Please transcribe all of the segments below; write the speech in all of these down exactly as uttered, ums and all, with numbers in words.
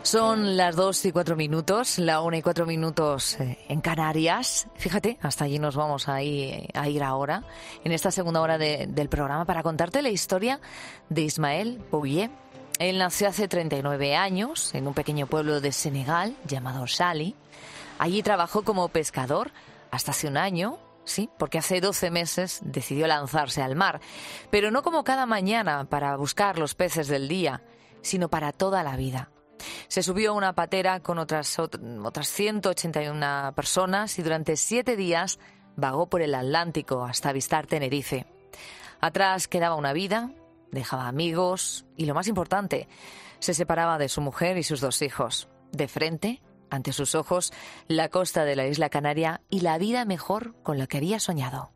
Son las dos y cuatro minutos, la una y cuatro minutos en Canarias. Fíjate, hasta allí nos vamos a ir, a ir ahora, en esta segunda hora de, del programa, para contarte la historia de Ismael Pouye. Él nació hace treinta y nueve años en un pequeño pueblo de Senegal llamado Saly. Allí trabajó como pescador hasta hace un año, sí, porque hace doce meses decidió lanzarse al mar, pero no como cada mañana para buscar los peces del día, sino para toda la vida. Se subió a una patera con otras, otras ciento ochenta y una personas y durante siete días vagó por el Atlántico hasta avistar Tenerife. Atrás quedaba una vida, dejaba amigos y, lo más importante, se separaba de su mujer y sus dos hijos. De frente, ante sus ojos, la costa de la isla Canaria y la vida mejor con la que había soñado.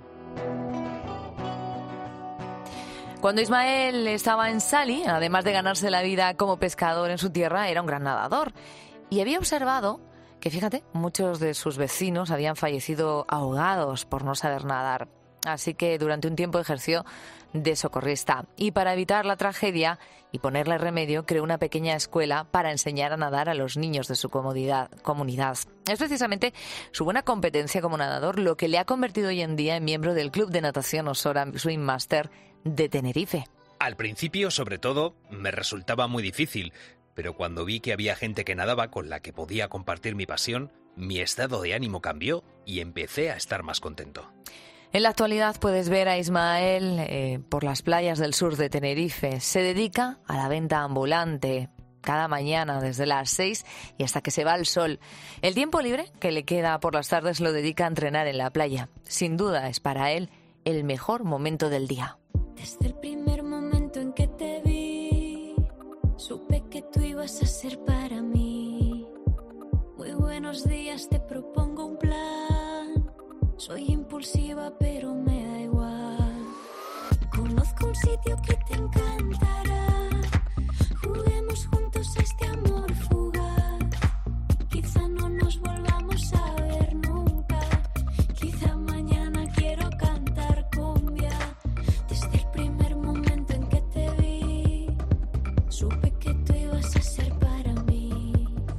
Cuando Ismael estaba en Saly, además de ganarse la vida como pescador en su tierra, era un gran nadador. Y había observado que, fíjate, muchos de sus vecinos habían fallecido ahogados por no saber nadar. Así que durante un tiempo ejerció de socorrista. Y para evitar la tragedia y ponerle remedio, creó una pequeña escuela para enseñar a nadar a los niños de su comunidad. comunidad. Es precisamente su buena competencia como nadador lo que le ha convertido hoy en día en miembro del Club de Natación Osora Swim Master de Tenerife. Al principio, sobre todo, me resultaba muy difícil, pero cuando vi que había gente que nadaba con la que podía compartir mi pasión, mi estado de ánimo cambió y empecé a estar más contento. En la actualidad puedes ver a Ismael eh, por las playas del sur de Tenerife. Se dedica a la venta ambulante cada mañana desde las seis y hasta que se va el sol. El tiempo libre que le queda por las tardes lo dedica a entrenar en la playa. Sin duda es para él el mejor momento del día. Desde el primer momento en que te vi, supe que tú ibas a ser para mí. Muy buenos días, te propongo un plan. Soy impulsiva, pero me da igual. Conozco un sitio que te encantará. Juguemos juntos a este amor fugaz. Quizá no nos volvamos a ver nunca. Quizá mañana quiero cantar cumbia. Desde el primer momento en que te vi, supe que tú ibas a ser para mí.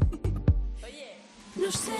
Oye, no sé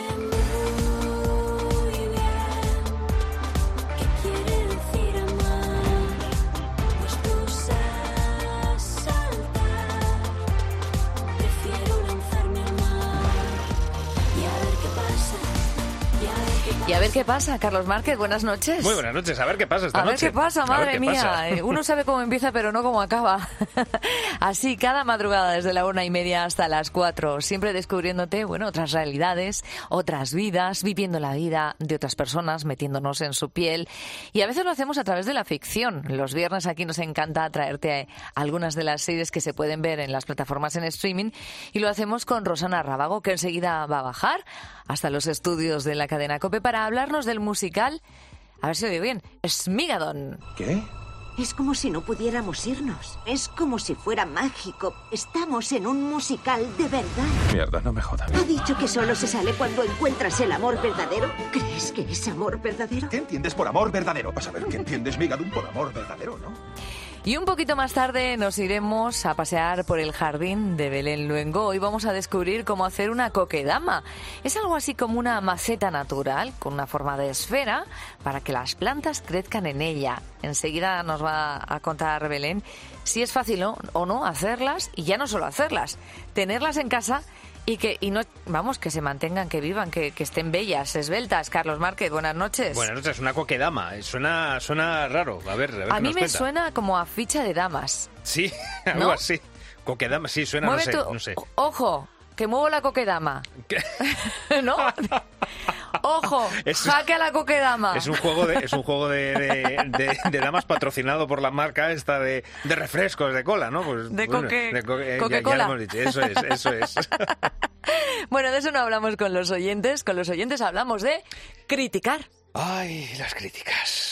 muy bien qué quiere decir amar, pues tú sabes saltar. Prefiero lanzarme al mar y a ver qué pasa. Y a ver qué pasa. Y a ver qué pasa, Carlos Márquez, buenas noches. Muy buenas noches, a ver qué pasa esta A ver noche. qué pasa, A ver madre qué mía. pasa. Uno sabe cómo empieza, pero no cómo acaba. Así, cada madrugada desde la una y media hasta las cuatro, siempre descubriéndote, bueno, otras realidades, otras vidas, viviendo la vida de otras personas, metiéndonos en su piel. Y a veces lo hacemos a través de la ficción. Los viernes aquí nos encanta traerte algunas de las series que se pueden ver en las plataformas en streaming, y lo hacemos con Rosana Rábago, que enseguida va a bajar hasta los estudios de la cadena COPE para hablarnos del musical, a ver si oigo bien, Smigadon. ¿Qué? Es como si no pudiéramos irnos. Es como si fuera mágico. Estamos en un musical de verdad. Mierda, no me jodas. ¿Ha dicho que solo se sale cuando encuentras el amor verdadero? ¿Crees que es amor verdadero? ¿Qué entiendes por amor verdadero? Vas a ver qué entiendes, Migadun, por amor verdadero, ¿no? Y un poquito más tarde nos iremos a pasear por el jardín de Belén Luengo. Hoy vamos a descubrir cómo hacer una kokedama. Es algo así como una maceta natural con una forma de esfera para que las plantas crezcan en ella. Enseguida nos va a contar Belén si es fácil o, o no hacerlas, y ya no solo hacerlas, tenerlas en casa y que y no vamos que se mantengan, que vivan, que, que estén bellas, esbeltas. Carlos Márquez, buenas noches. Buenas noches, una kokedama. Suena, suena raro. A ver, a ver A qué mí nos me cuenta. suena como a ficha de damas. Sí, algo ¿No? así. Kokedama, sí, suena, no Mueve sé, tu- no sé. o- Ojo, que muevo la kokedama. ¿Qué? ¿No? Ojo, Es- jaque a la kokedama. Es un juego de es un juego de, de, de- de damas patrocinado por la marca esta de, de refrescos de cola, ¿no? Pues, De coque- de coque- eh, ya- Coca-Cola. ya lo hemos dicho. Eso es, eso es. Bueno, de eso no hablamos con los oyentes. Con los oyentes hablamos de criticar. Ay, las críticas.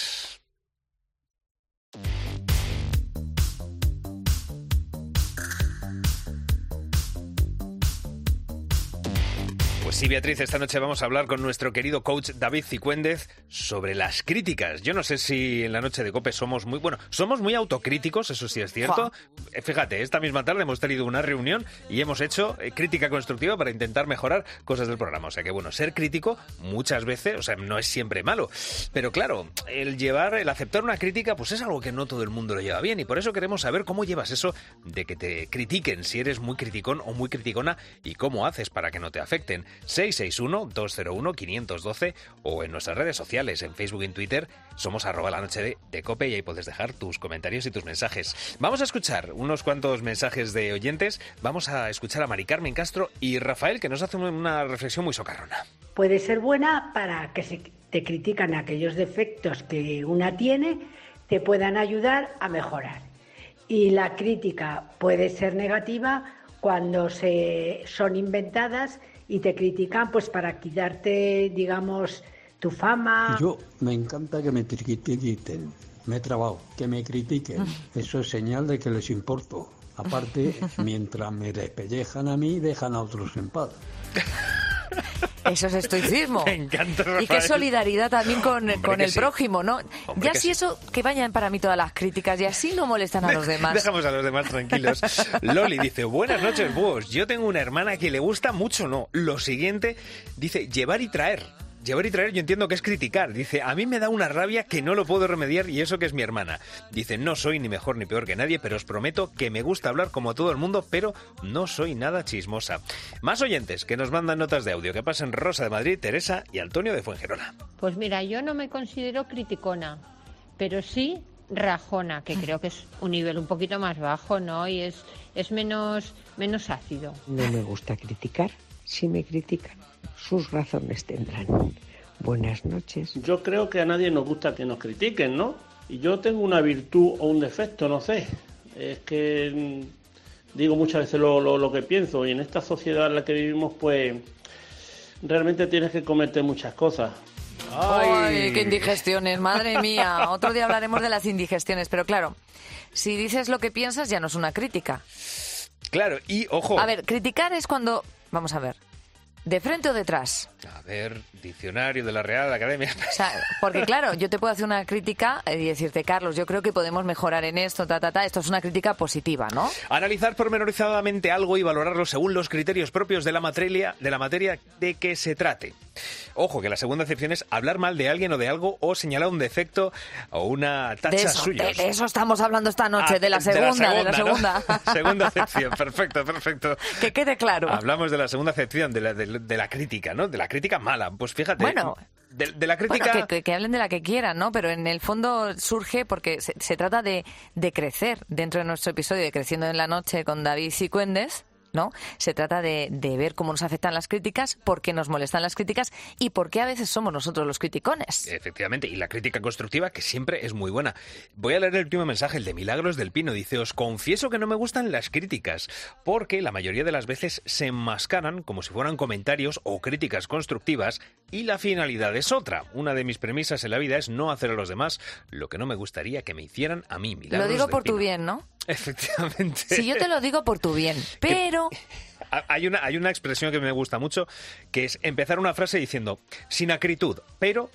Pues sí, Beatriz, esta noche vamos a hablar con nuestro querido coach David Cicúendez sobre las críticas. Yo no sé si en la noche de COPE somos muy... Bueno, somos muy autocríticos, eso sí es cierto. ¡Fua! Fíjate, esta misma tarde hemos tenido una reunión y hemos hecho eh, crítica constructiva para intentar mejorar cosas del programa. O sea que, bueno, ser crítico muchas veces, o sea, no es siempre malo. Pero claro, el llevar, el aceptar una crítica, pues es algo que no todo el mundo lo lleva bien. Y por eso queremos saber cómo llevas eso de que te critiquen, si eres muy criticón o muy criticona, y cómo haces para que no te afecten. seis seis uno, dos cero uno, cinco uno dos o en nuestras redes sociales, en Facebook y en Twitter, somos arroba la noche de, de COPE y ahí puedes dejar tus comentarios y tus mensajes. Vamos a escuchar unos cuantos mensajes de oyentes. Vamos a escuchar a Mari Carmen Castro y Rafael, que nos hace una reflexión muy socarrona. Puede ser buena para que si te critican aquellos defectos que una tiene, te puedan ayudar a mejorar. Y la crítica puede ser negativa cuando se son inventadas y te critican pues para quitarte, digamos, tu fama. Yo me encanta que me critiquen, me he trabado, que me critiquen. Eso es señal de que les importo. Aparte, mientras me despellejan a mí, dejan a otros en paz. Eso es estoicismo. Me encanta, Rafael. Y qué solidaridad también con, Hombre, con el sí. prójimo, ¿no? Hombre, ya que si sí. eso, que vayan para mí todas las críticas y así no molestan a los demás. Dejamos a los demás tranquilos. Loli dice, buenas noches, búhos. Yo tengo una hermana que le gusta mucho, ¿no? Lo siguiente, dice, llevar y traer. Llevar y traer yo entiendo que es criticar. Dice, a mí me da una rabia que no lo puedo remediar y eso que es mi hermana. Dice, no soy ni mejor ni peor que nadie, pero os prometo que me gusta hablar como todo el mundo, pero no soy nada chismosa. Más oyentes que nos mandan notas de audio. Que pasen Rosa de Madrid, Teresa y Antonio de Fuengirola. Pues mira, yo no me considero criticona, pero sí rajona, que creo que es un nivel un poquito más bajo, ¿no? Y es, es menos, menos ácido. No me gusta criticar. Si me critican, sus razones tendrán. Buenas noches. Yo creo que a nadie nos gusta que nos critiquen, ¿no? Y yo tengo una virtud o un defecto, no sé. Es que digo muchas veces lo, lo, lo que pienso, y en esta sociedad en la que vivimos, pues realmente tienes que cometer muchas cosas. ¡Ay! ¡Ay, qué indigestiones! ¡Madre mía! Otro día hablaremos de las indigestiones, pero claro, si dices lo que piensas ya no es una crítica. Claro, y ojo. A ver, criticar es cuando... Vamos a ver. ¿De frente o detrás? A ver, diccionario de la Real Academia. O sea, porque claro, yo te puedo hacer una crítica y decirte, Carlos, yo creo que podemos mejorar en esto, ta, ta, ta. Esto es una crítica positiva, ¿no? Analizar pormenorizadamente algo y valorarlo según los criterios propios de la materia, de la materia de que se trate. Ojo, que la segunda acepción es hablar mal de alguien o de algo o señalar un defecto o una tacha de eso, suya. De, de eso estamos hablando esta noche, Ah, de la segunda, de la segunda. ¿no? Segunda acepción, perfecto, perfecto. Que quede claro. Hablamos de la segunda acepción, de la, de, de la crítica, ¿no? De la crítica mala. Pues fíjate, bueno, de, de la crítica... Bueno, que, que, que hablen de la que quieran, ¿no? Pero en el fondo surge porque se, se trata de, de crecer dentro de nuestro episodio de Creciendo en la Noche con David Cicúendez, ¿no? Se trata de, de ver cómo nos afectan las críticas, por qué nos molestan las críticas y por qué a veces somos nosotros los criticones. Efectivamente, y la crítica constructiva, que siempre es muy buena. Voy a leer el último mensaje, el de Milagros del Pino. Dice, os confieso que no me gustan las críticas, porque la mayoría de las veces se enmascaran como si fueran comentarios o críticas constructivas y la finalidad es otra. Una de mis premisas en la vida es no hacer a los demás lo que no me gustaría que me hicieran a mí. Milagros lo digo del por Pino. Tu bien, ¿no? Efectivamente. Si yo te lo digo por tu bien, pero... Hay una, hay una expresión que me gusta mucho, que es empezar una frase diciendo, sin acritud, pero...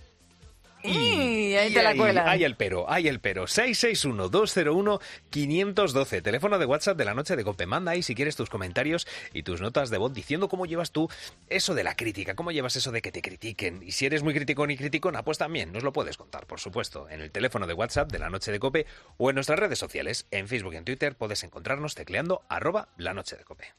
Y, y ahí te la cuelan. Hay el pero, hay el pero. seis seis uno, dos cero uno, cinco uno dos. Teléfono de WhatsApp de la noche de COPE. Manda ahí si quieres tus comentarios y tus notas de voz diciendo cómo llevas tú eso de la crítica, cómo llevas eso de que te critiquen. Y si eres muy criticón y criticona, pues también nos lo puedes contar, por supuesto, en el teléfono de WhatsApp de la noche de COPE o en nuestras redes sociales. En Facebook y en Twitter puedes encontrarnos tecleando arroba la noche de COPE.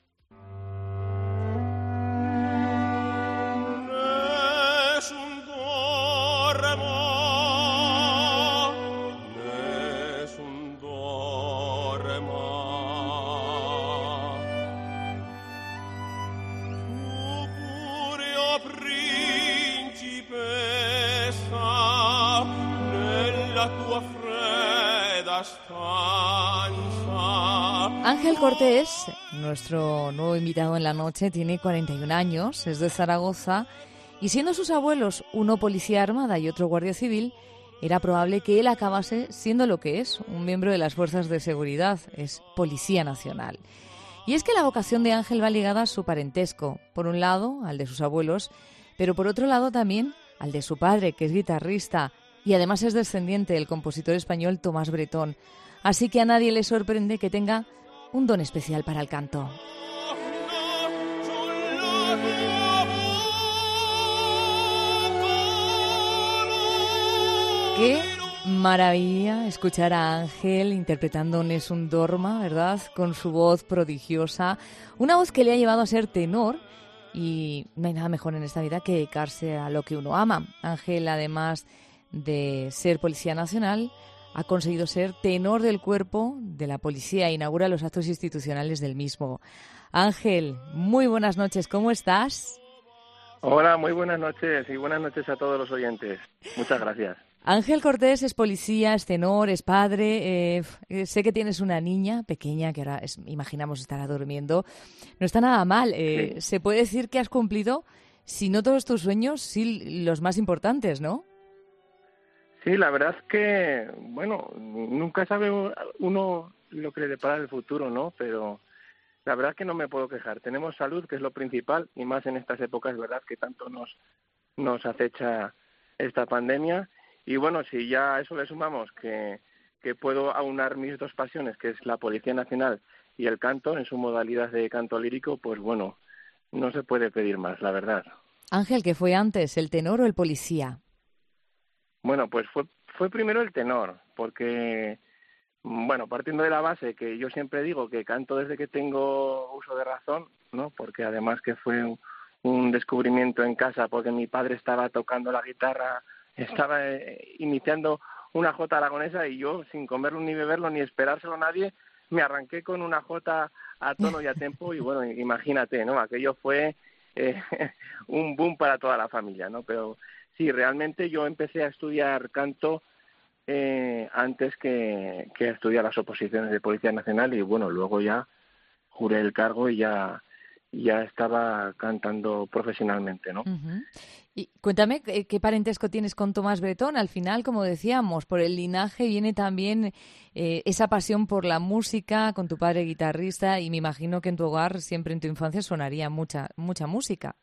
Ángel Cortés, nuestro nuevo invitado en la noche, tiene cuarenta y un años, es de Zaragoza y siendo sus abuelos uno policía armada y otro guardia civil, era probable que él acabase siendo lo que es, un miembro de las fuerzas de seguridad, es Policía Nacional. Y es que la vocación de Ángel va ligada a su parentesco, por un lado al de sus abuelos, pero por otro lado también al de su padre, que es guitarrista, y además es descendiente del compositor español Tomás Bretón. Así que a nadie le sorprende que tenga un don especial para el canto. ¡Qué maravilla escuchar a Ángel interpretando Nessun Dorma, ¿verdad? Con su voz prodigiosa, una voz que le ha llevado a ser tenor, y no hay nada mejor en esta vida que dedicarse a lo que uno ama. Ángel, además de ser Policía Nacional, ha conseguido ser tenor del cuerpo de la policía e inaugura los actos institucionales del mismo. Ángel, muy buenas noches, ¿cómo estás? Hola, muy buenas noches y buenas noches a todos los oyentes. Muchas gracias. Ángel Cortés es policía, es tenor, es padre. Eh, sé que tienes una niña pequeña que ahora es, imaginamos estará durmiendo. No está nada mal. Eh, sí. Se puede decir que has cumplido, si no todos tus sueños, sí los más importantes, ¿no? Sí, la verdad es que, bueno, nunca sabe uno lo que le depara el futuro, ¿no? Pero la verdad es que no me puedo quejar. Tenemos salud, que es lo principal, y más en estas épocas, ¿verdad?, que tanto nos, nos acecha esta pandemia. Y bueno, si ya a eso le sumamos que, que puedo aunar mis dos pasiones, que es la Policía Nacional y el canto, en su modalidad de canto lírico, pues bueno, no se puede pedir más, la verdad. Ángel, ¿qué fue antes, el tenor o el policía? Bueno, pues fue, fue primero el tenor, porque, bueno, partiendo de la base que yo siempre digo que canto desde que tengo uso de razón, ¿no? Porque además que fue un, un descubrimiento en casa, porque mi padre estaba tocando la guitarra, estaba eh, iniciando una jota aragonesa y yo, sin comerlo ni beberlo ni esperárselo a nadie, me arranqué con una jota a tono y a tempo y bueno, imagínate, ¿no? Aquello fue eh, un boom para toda la familia, ¿no? Pero sí, realmente yo empecé a estudiar canto eh, antes que, que a estudiar las oposiciones de Policía Nacional y bueno, luego ya juré el cargo y ya, ya estaba cantando profesionalmente, ¿no? Uh-huh. Y cuéntame, ¿qué parentesco tienes con Tomás Bretón? Al final, como decíamos, por el linaje viene también eh, esa pasión por la música, con tu padre guitarrista, y me imagino que en tu hogar, siempre en tu infancia, sonaría mucha mucha música.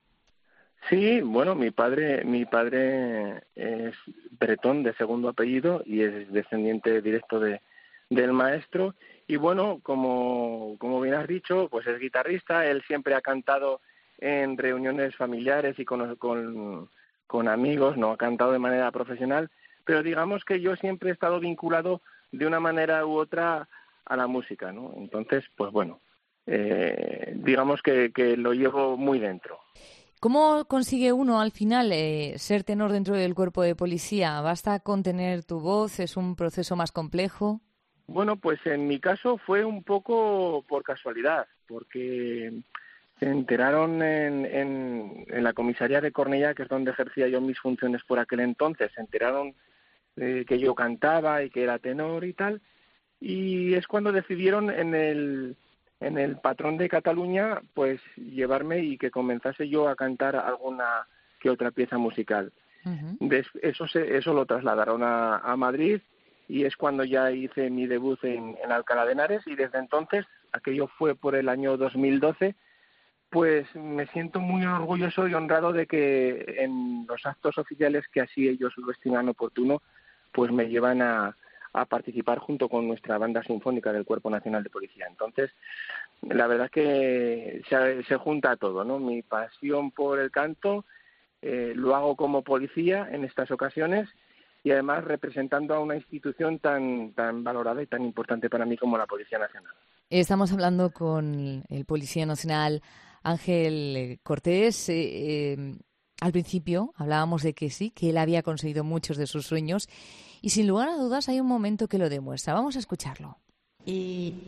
Sí, bueno, mi padre mi padre es Bretón de segundo apellido y es descendiente directo de del maestro. Y bueno, como, como bien has dicho, pues es guitarrista, él siempre ha cantado en reuniones familiares y con, con, con amigos, no ha cantado de manera profesional, pero digamos que yo siempre he estado vinculado de una manera u otra a la música, ¿no? Entonces, pues bueno, eh, digamos que, que lo llevo muy dentro. ¿Cómo consigue uno al final eh, ser tenor dentro del cuerpo de policía? ¿Basta con tener tu voz? ¿Es un proceso más complejo? Bueno, pues en mi caso fue un poco por casualidad, porque se enteraron en, en, en la comisaría de Cornellá, que es donde ejercía yo mis funciones por aquel entonces, se enteraron eh, que yo cantaba y que era tenor y tal, y es cuando decidieron en el, en el patrón de Cataluña, pues llevarme y que comenzase yo a cantar alguna que otra pieza musical. Uh-huh. Des, eso, se, eso lo trasladaron a, a Madrid, y es cuando ya hice mi debut en, en Alcalá de Henares, y desde entonces, aquello fue por el año dos mil doce, pues me siento muy orgulloso y honrado de que en los actos oficiales que así ellos lo estiman oportuno, pues me llevan a, a participar junto con nuestra banda sinfónica del Cuerpo Nacional de Policía. Entonces, la verdad es que se, se junta todo, ¿no? Mi pasión por el canto, eh, lo hago como policía en estas ocasiones, y además representando a una institución tan tan valorada y tan importante para mí como la Policía Nacional. Estamos hablando con el Policía Nacional Ángel Cortés. Eh, eh, al principio hablábamos de que sí, que él había conseguido muchos de sus sueños, y sin lugar a dudas hay un momento que lo demuestra. Vamos a escucharlo. Y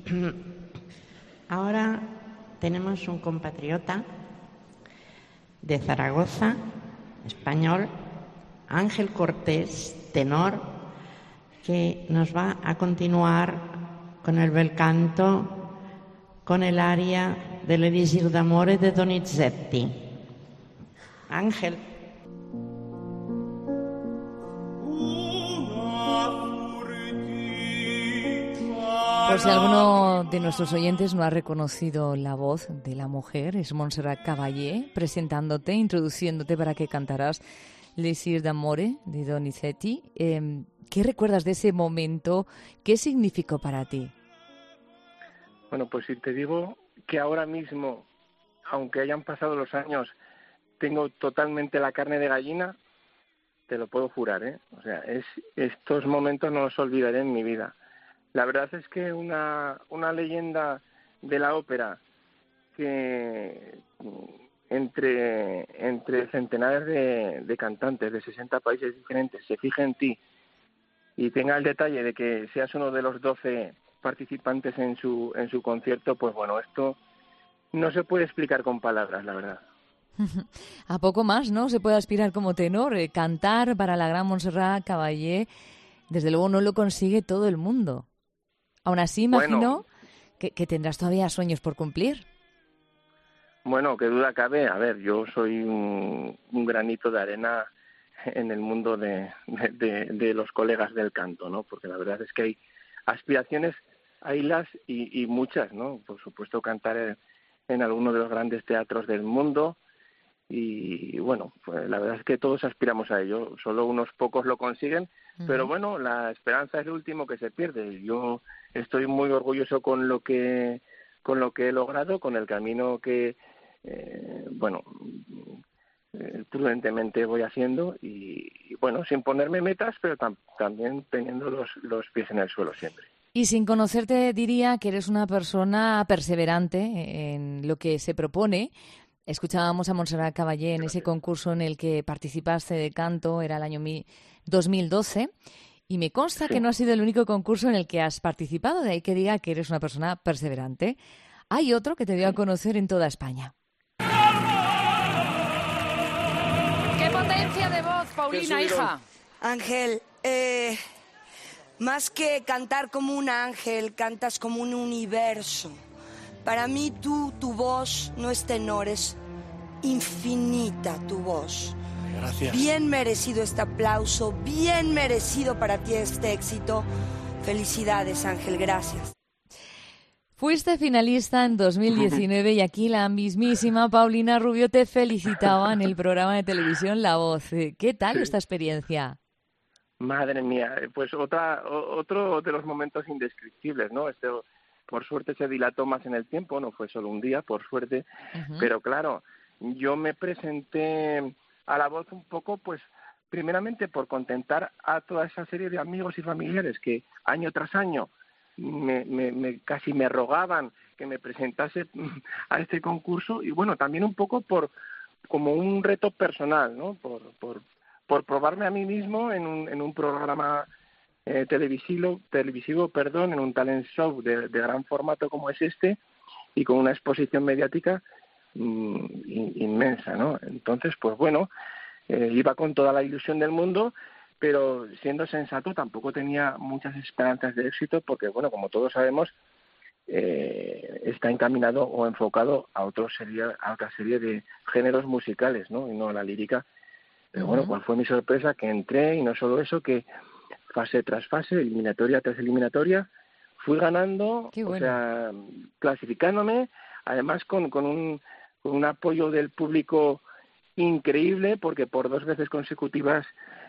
ahora tenemos un compatriota de Zaragoza, español, Ángel Cortés, tenor, que nos va a continuar con el bel canto, con el aria dell'Elisir d'amore de Donizetti. Ángel. Por si alguno de nuestros oyentes no ha reconocido la voz de la mujer, es Montserrat Caballé, presentándote, introduciéndote para que cantarás L'Esir d'amore de Donizetti. Eh, ¿Qué recuerdas de ese momento? ¿Qué significó para ti? Bueno, pues si te digo que ahora mismo, aunque hayan pasado los años, tengo totalmente la carne de gallina, te lo puedo jurar, ¿eh? O sea, es, estos momentos no los olvidaré en mi vida. La verdad es que una, una leyenda de la ópera que entre, entre centenares de, de cantantes de sesenta países diferentes se fije en ti y tenga el detalle de que seas uno de los doce participantes en su, en su concierto, pues bueno, esto no se puede explicar con palabras, la verdad. A poco más, ¿no? Se puede aspirar como tenor, eh, cantar para la gran Montserrat Caballé, desde luego no lo consigue todo el mundo. Aún así, imagino bueno, que, que tendrás todavía sueños por cumplir. Bueno, qué duda cabe. A ver, yo soy un, un granito de arena en el mundo de, de, de, de los colegas del canto, ¿no? Porque la verdad es que hay aspiraciones, haylas y, y muchas, ¿no? Por supuesto, cantar en, en alguno de los grandes teatros del mundo. Y bueno, pues la verdad es que todos aspiramos a ello, solo unos pocos lo consiguen, uh-huh. Pero bueno, la esperanza es lo último que se pierde. Yo estoy muy orgulloso con lo que con lo que he logrado, con el camino que eh, bueno eh, prudentemente voy haciendo y, y bueno, sin ponerme metas, pero tam- también teniendo los, los pies en el suelo siempre. Y sin conocerte diría que eres una persona perseverante en lo que se propone. Escuchábamos a Montserrat Caballé en ese concurso en el que participaste de canto, era el año dos mil doce, y me consta sí. que no ha sido el único concurso en el que has participado, de ahí que diga que eres una persona perseverante. Hay otro que te dio a conocer en toda España. ¡Qué potencia de voz, Paulina, hija! Ángel, eh, más que cantar como un ángel, cantas como un universo. Para mí, tú, tu voz no es tenor, es infinita tu voz. Gracias. Bien merecido este aplauso, bien merecido para ti este éxito. Felicidades, Ángel, gracias. Fuiste finalista en dos mil diecinueve y aquí la mismísima Paulina Rubio te felicitaba en el programa de televisión La Voz. ¿Qué tal sí. esta experiencia? Madre mía, pues otra, otro de los momentos indescriptibles, ¿no? Este... Por suerte se dilató más en el tiempo, no fue solo un día, por suerte. Uh-huh. Pero claro, yo me presenté a La Voz un poco, pues, primeramente por contentar a toda esa serie de amigos y familiares que año tras año me, me, me casi me rogaban que me presentase a este concurso. Y bueno, también un poco por como un reto personal, ¿no? Por, por, por probarme a mí mismo en un, en un programa Eh, televisivo, televisivo, perdón, en un talent show de, de gran formato como es este y con una exposición mediática mmm, in, inmensa, ¿no? Entonces, pues bueno, eh, iba con toda la ilusión del mundo, pero siendo sensato tampoco tenía muchas esperanzas de éxito porque, bueno, como todos sabemos, eh, está encaminado o enfocado a, otro serie, a otra serie de géneros musicales, ¿no? Y no a la lírica. Pero uh-huh. bueno, ¿cuál fue mi sorpresa? Que entré y no solo eso, que fase tras fase, eliminatoria tras eliminatoria, fui ganando, bueno. o sea, clasificándome, además con, con, un, con un apoyo del público increíble, porque por dos veces consecutivas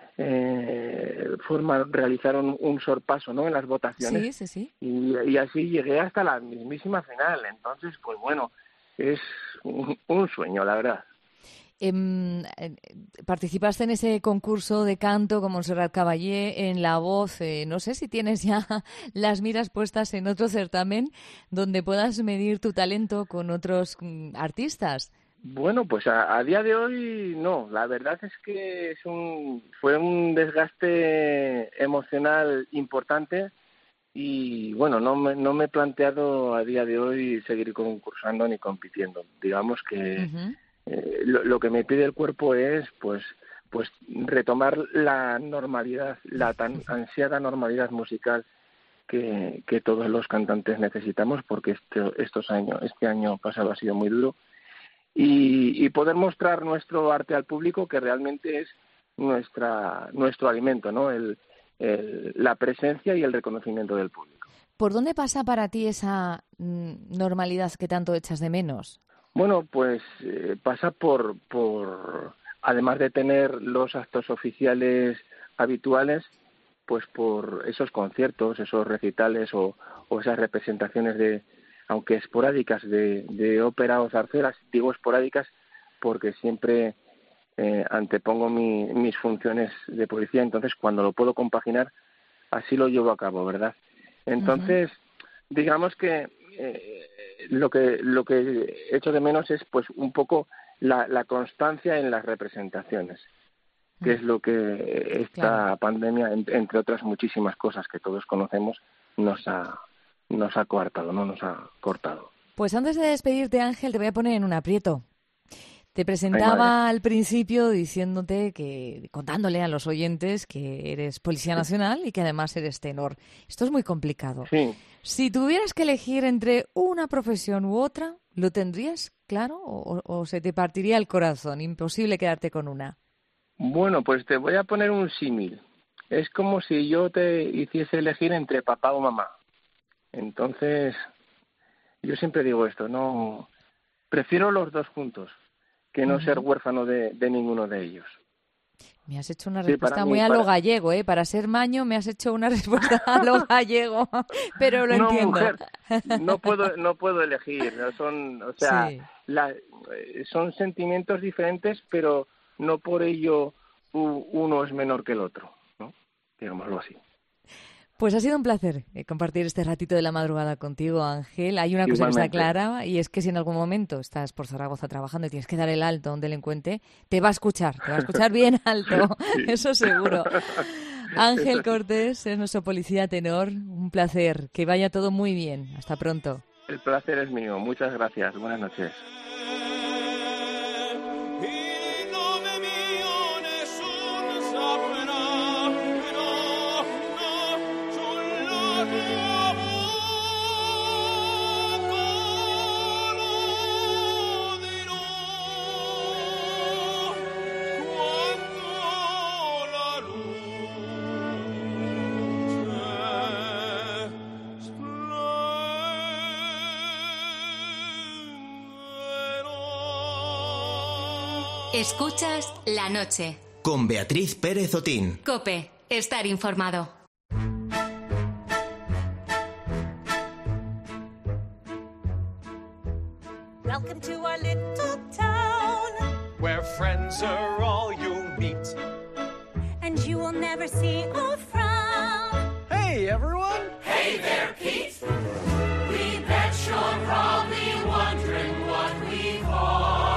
eh, forma, realizaron un sorpaso, ¿no?, en las votaciones. Sí, sí, sí. Y, y así llegué hasta la mismísima final. Entonces, pues bueno, es un, un sueño, la verdad. Eh, participaste en ese concurso de canto con Montserrat Caballé en La Voz. Eh, no sé si tienes ya las miras puestas en otro certamen donde puedas medir tu talento con otros mm, artistas. Bueno, pues a, a día de hoy no. La verdad es que es un fue un desgaste emocional importante y bueno, no me, no me he planteado a día de hoy seguir concursando ni compitiendo. Digamos que uh-huh. Eh, lo, lo que me pide el cuerpo es pues pues retomar la normalidad, la tan ansiada normalidad musical que, que todos los cantantes necesitamos, porque este, estos años, este año pasado ha sido muy duro, y, y poder mostrar nuestro arte al público, que realmente es nuestra nuestro alimento, ¿no? El, el, la presencia y el reconocimiento del público. ¿Por dónde pasa para ti esa mm, normalidad que tanto echas de menos? Bueno, pues eh, pasa por, por, además de tener los actos oficiales habituales, pues por esos conciertos, esos recitales o, o esas representaciones de, aunque esporádicas, de, de ópera o zarzuelas. Digo esporádicas porque siempre eh, antepongo mi, mis funciones de policía, entonces cuando lo puedo compaginar, así lo llevo a cabo, ¿verdad? Entonces, uh-huh. digamos que eh, lo que lo que echo de menos es pues un poco la, la constancia en las representaciones, que uh-huh. es lo que esta claro. pandemia, entre otras muchísimas cosas que todos conocemos, nos ha nos ha coartado, no nos ha cortado. Pues antes de despedirte, Ángel, te voy a poner en un aprieto. Te presentaba Ay, al principio diciéndote que, contándole a los oyentes que eres Policía Nacional y que además eres tenor. Esto es muy complicado. Sí. Si tuvieras que elegir entre una profesión u otra, ¿lo tendrías claro o, o se te partiría el corazón? Imposible quedarte con una. Bueno, pues te voy a poner un símil. Es como si yo te hiciese elegir entre papá o mamá. Entonces, yo siempre digo esto, no, prefiero los dos juntos, que no uh-huh. ser huérfano de, de ninguno de ellos. Me has hecho una sí, respuesta mí, muy a para... lo gallego, ¿eh? Para ser maño me has hecho una respuesta a lo gallego, pero lo no, entiendo. Mujer, no puedo, no puedo elegir, no son, o sea, sí. la, son sentimientos diferentes, pero no por ello uno es menor que el otro, ¿no? Digámoslo así. Pues ha sido un placer compartir este ratito de la madrugada contigo, Ángel. Hay una cosa Igualmente. que está clara y es que si en algún momento estás por Zaragoza trabajando y tienes que dar el alto a un delincuente, te va a escuchar, te va a escuchar bien alto, sí. Eso seguro. Ángel Cortés es nuestro policía tenor. Un placer, que vaya todo muy bien. Hasta pronto. El placer es mío. Muchas gracias. Buenas noches. Escuchas La Noche. Con Beatriz Pérez Otín. COPE. Estar informado. Welcome to our little town, where friends are all you'll meet, and you will never see a frown. Hey everyone! Hey there, Pete! We bet you're probably wondering what we call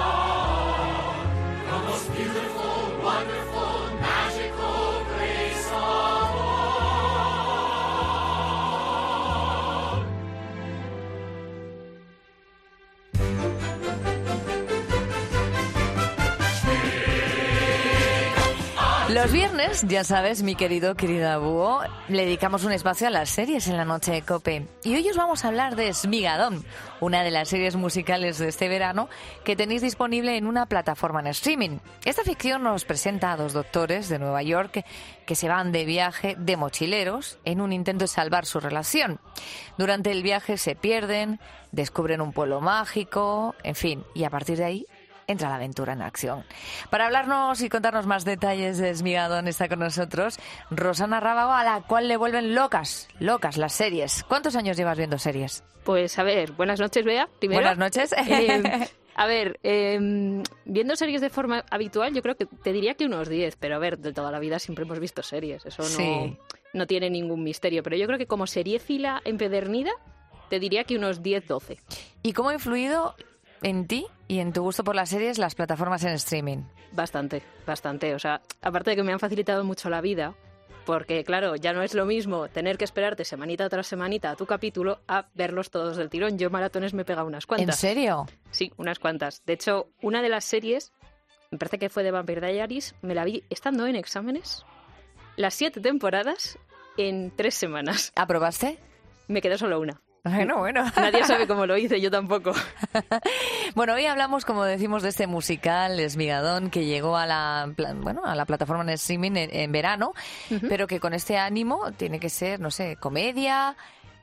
beautiful, wonderful, magical grace of all. Los viernes, ya sabes, mi querido, querida Búho, le dedicamos un espacio a las series en la noche de COPE. Y hoy os vamos a hablar de Esmigadón, una de las series musicales de este verano que tenéis disponible en una plataforma en streaming. Esta ficción nos presenta a dos doctores de Nueva York que, que se van de viaje de mochileros en un intento de salvar su relación. Durante el viaje se pierden, descubren un pueblo mágico, en fin, y a partir de ahí entra la aventura en acción. Para hablarnos y contarnos más detalles de Esmigadón está con nosotros Rosana Rábago, a la cual le vuelven locas, locas las series. ¿Cuántos años llevas viendo series? Pues a ver, buenas noches, Bea. Primero, buenas noches. Eh, a ver, eh, viendo series de forma habitual, yo creo que te diría que unos diez, pero a ver, de toda la vida siempre hemos visto series, eso no, sí. no tiene ningún misterio. Pero yo creo que como seriéfila empedernida, te diría que unos diez, doce. ¿Y cómo ha influido en ti y en tu gusto por las series las plataformas en streaming? Bastante, bastante. O sea, aparte de que me han facilitado mucho la vida, porque claro, ya no es lo mismo tener que esperarte semanita tras semanita a tu capítulo a verlos todos del tirón. Yo maratones me he pegado unas cuantas. ¿En serio? Sí, unas cuantas. De hecho, una de las series, me parece que fue de Vampire Diaries, me la vi estando en exámenes, las siete temporadas en tres semanas. ¿Aprobaste? Me quedó solo una. Bueno, bueno. Nadie sabe cómo lo hice, yo tampoco. Bueno, hoy hablamos, como decimos, de este musical, Esmigadón, que llegó a la, bueno, a la plataforma en streaming en, en verano, uh-huh. pero que con este ánimo tiene que ser, no sé, comedia,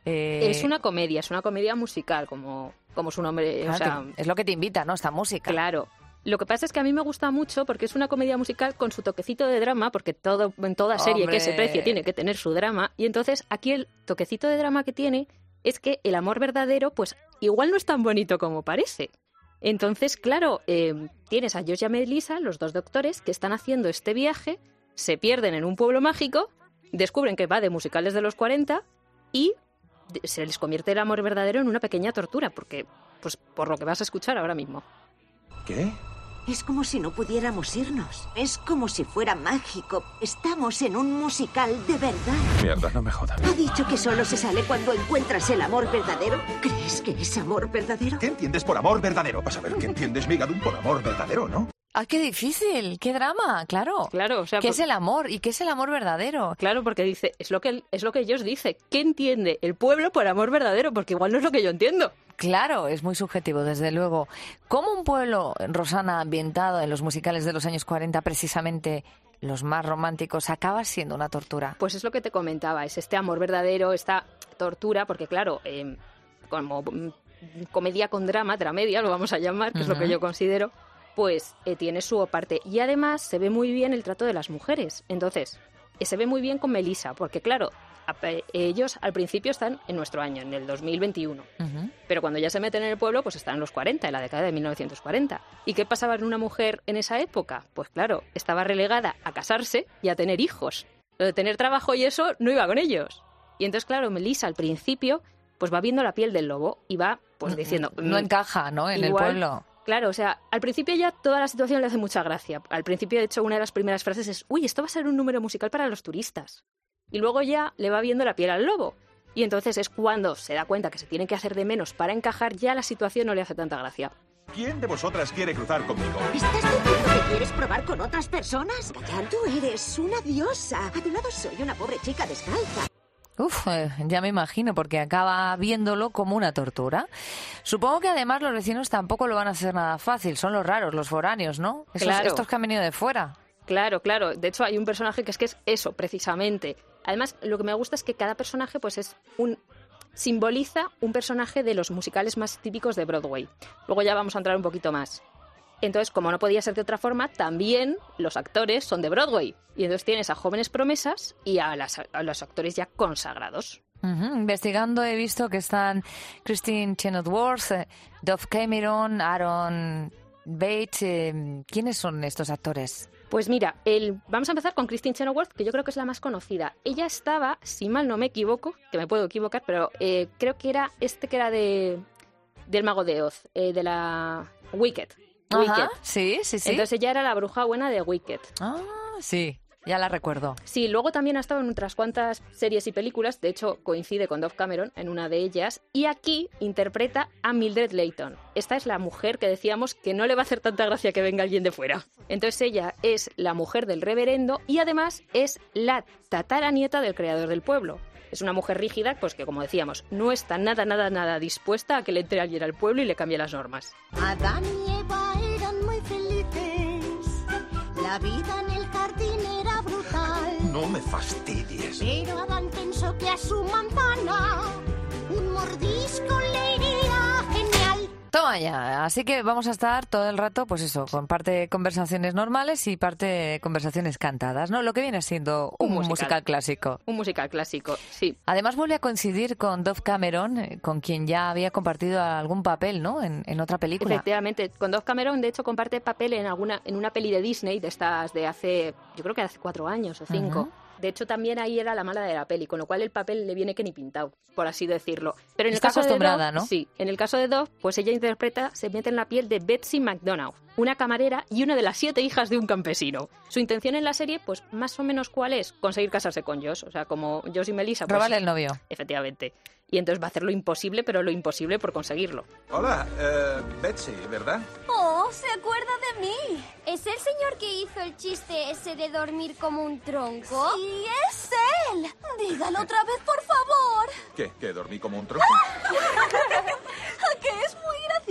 Eh... Es una comedia, es una comedia musical, como, como su nombre... Claro, o sea, te, es lo que te invita, ¿no? Esta música. Claro. Lo que pasa es que a mí me gusta mucho porque es una comedia musical con su toquecito de drama, porque todo en toda serie ¡Hombre! que se precie tiene que tener su drama, y entonces aquí el toquecito de drama que tiene es que el amor verdadero, pues igual no es tan bonito como parece. Entonces, claro, eh, tienes a Josh y a Melissa, los dos doctores, que están haciendo este viaje, se pierden en un pueblo mágico, descubren que va de musicales de los cuarenta y se les convierte el amor verdadero en una pequeña tortura, porque, pues, por lo que vas a escuchar ahora mismo. ¿Qué? Es como si no pudiéramos irnos. Es como si fuera mágico. Estamos en un musical de verdad. Mierda, no me jodas. ¿Ha dicho que solo se sale cuando encuentras el amor verdadero? ¿Crees que es amor verdadero? ¿Qué entiendes por amor verdadero? Vas a ver qué entiendes, Megadum, por amor verdadero, ¿no? ¡Ah, qué difícil! ¡Qué drama! Claro. Claro, o sea, ¿Qué por... es el amor? ¿Y qué es el amor verdadero? Claro, porque dice, es lo que es lo que ellos dicen. ¿Qué entiende el pueblo por amor verdadero? Porque igual no es lo que yo entiendo. Claro, es muy subjetivo, desde luego. ¿Cómo un pueblo, Rosana, ambientado en los musicales de los años cuarenta, precisamente los más románticos, acaba siendo una tortura? Pues es lo que te comentaba, es este amor verdadero, esta tortura, porque claro, eh, como mm, comedia con drama, dramedia, lo vamos a llamar, que uh-huh. es lo que yo considero, pues eh, tiene su parte. Y además se ve muy bien el trato de las mujeres. Entonces, eh, se ve muy bien con Melissa, porque claro, a, ellos al principio están en nuestro año, en el dos mil veintiuno. Uh-huh. Pero cuando ya se meten en el pueblo, pues están en los cuarenta, en la década de mil novecientos cuarenta. ¿Y qué pasaba en una mujer en esa época? Pues claro, estaba relegada a casarse y a tener hijos. Lo de tener trabajo y eso no iba con ellos. Y entonces, claro, Melissa al principio pues va viendo la piel del lobo y va pues diciendo... No, no encaja, ¿no? En igual, el pueblo. Claro, o sea, al principio ya toda la situación le hace mucha gracia. Al principio, de hecho, una de las primeras frases es uy, esto va a ser un número musical para los turistas. Y luego ya le va viendo la piel al lobo. Y entonces es cuando se da cuenta que se tiene que hacer de menos para encajar, ya la situación no le hace tanta gracia. ¿Quién de vosotras quiere cruzar conmigo? ¿Estás diciendo que quieres probar con otras personas? Dayan, tú eres una diosa. A tu lado soy una pobre chica descalza. Uf, eh, ya me imagino, porque acaba viéndolo como una tortura. Supongo que además los vecinos tampoco lo van a hacer nada fácil. Son los raros, los foráneos, ¿no? Esos, claro. Estos que han venido de fuera. Claro, claro. De hecho, hay un personaje que es que es eso, precisamente. Además, lo que me gusta es que cada personaje pues es un simboliza un personaje de los musicales más típicos de Broadway. Luego ya vamos a entrar un poquito más. Entonces, como no podía ser de otra forma, también los actores son de Broadway. Y entonces tienes a jóvenes promesas y a, las, a los actores ya consagrados. Uh-huh. Investigando he visto que están Christine Chenoweth, eh, Dove Cameron, Aaron Bates. Eh, ¿Quiénes son estos actores? Pues mira, el, vamos a empezar con Christine Chenoweth, que yo creo que es la más conocida. Ella estaba, si mal no me equivoco, que me puedo equivocar, pero eh, creo que era este que era de del Mago de Oz, eh, de la Wicked. Ajá, Wicked. sí, sí, sí. Entonces ella era la bruja buena de Wicked. Ah, sí, ya la recuerdo. Sí, luego también ha estado en otras cuantas series y películas, de hecho coincide con Dove Cameron en una de ellas, y aquí interpreta a Mildred Layton. Esta es la mujer que decíamos que no le va a hacer tanta gracia que venga alguien de fuera. Entonces ella es la mujer del reverendo y además es la tataranieta del creador del pueblo. Es una mujer rígida, pues que como decíamos, no está nada, nada, nada dispuesta a que le entre alguien al pueblo y le cambie las normas. Adán y Eva eran muy felices, la vida en el jardín era brutal. No me fastidies. Pero Adán pensó que a su manzana un mordisco le iría genial. Toma ya, así que vamos a estar todo el rato, pues eso, con parte conversaciones normales y parte conversaciones cantadas, ¿no? Lo que viene siendo un, un musical. musical clásico. Un musical clásico, sí. Además vuelve a coincidir con Dove Cameron, con quien ya había compartido algún papel, ¿no? En, en otra película. Efectivamente, con Dove Cameron, de hecho, comparte papel en alguna en una peli de Disney, de estas de hace, yo creo que hace cuatro años o cinco. Uh-huh. De hecho, también ahí era la mala de la peli, con lo cual el papel le viene que ni pintado, por así decirlo. Pero en Está el caso acostumbrada, de Dove, ¿no? Sí, en el caso de Dove, pues ella interpreta, se mete en la piel de Betsy McDonough, una camarera y una de las siete hijas de un campesino. Su intención en la serie, pues más o menos ¿cuál es? Conseguir casarse con Josh, o sea, como Josh y Melissa. Pues, robarle el novio. Efectivamente. Y entonces va a hacer lo imposible, pero lo imposible por conseguirlo. Hola, eh, Betsy, ¿verdad? Oh, se acuerda de mí. ¿Es el señor que hizo el chiste ese de dormir como un tronco? Sí, es él. Dígalo otra vez, por favor. ¿Qué? ¿Que dormí como un tronco? Que es muy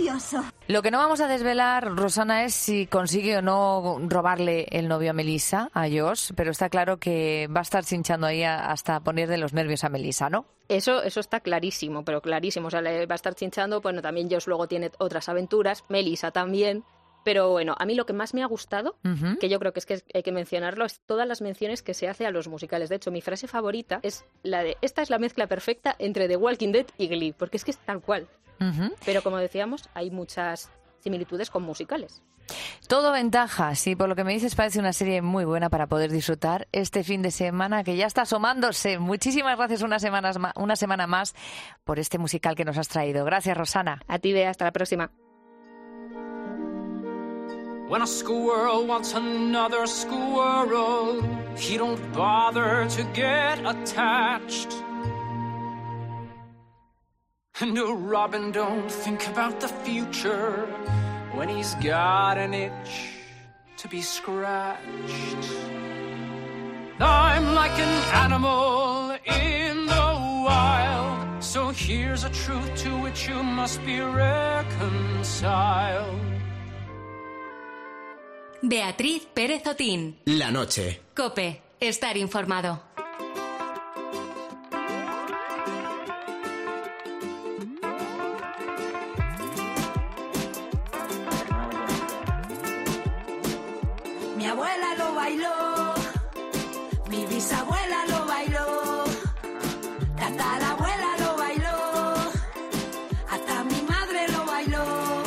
precioso. Lo que no vamos a desvelar, Rosana, es si consigue o no robarle el novio a Melissa, a Josh, pero está claro que va a estar chinchando ahí hasta poner de los nervios a Melissa, ¿no? Eso, eso está clarísimo, pero clarísimo. O sea, le va a estar chinchando. Bueno, también Josh luego tiene otras aventuras, Melissa también. Pero bueno, a mí lo que más me ha gustado, uh-huh. que yo creo que es que hay que mencionarlo, es todas las menciones que se hace a los musicales. De hecho, mi frase favorita es la de esta es la mezcla perfecta entre The Walking Dead y Glee, porque es que es tal cual. Uh-huh. Pero como decíamos, hay muchas similitudes con musicales. Todo ventaja, sí, por lo que me dices parece una serie muy buena para poder disfrutar este fin de semana que ya está asomándose. Muchísimas gracias una semana, una semana más por este musical que nos has traído. Gracias, Rosana. A ti, Bea, hasta la próxima. When a squirrel wants another squirrel, he don't bother to get attached. And a robin don't think about the future when he's got an itch to be scratched. I'm like an animal in the wild, so here's a truth to which you must be reconciled. Beatriz Pérez Otín. La noche. COPE. Estar informado. Mi abuela lo bailó, mi bisabuela lo bailó, tatarabuela lo bailó, hasta mi madre lo bailó.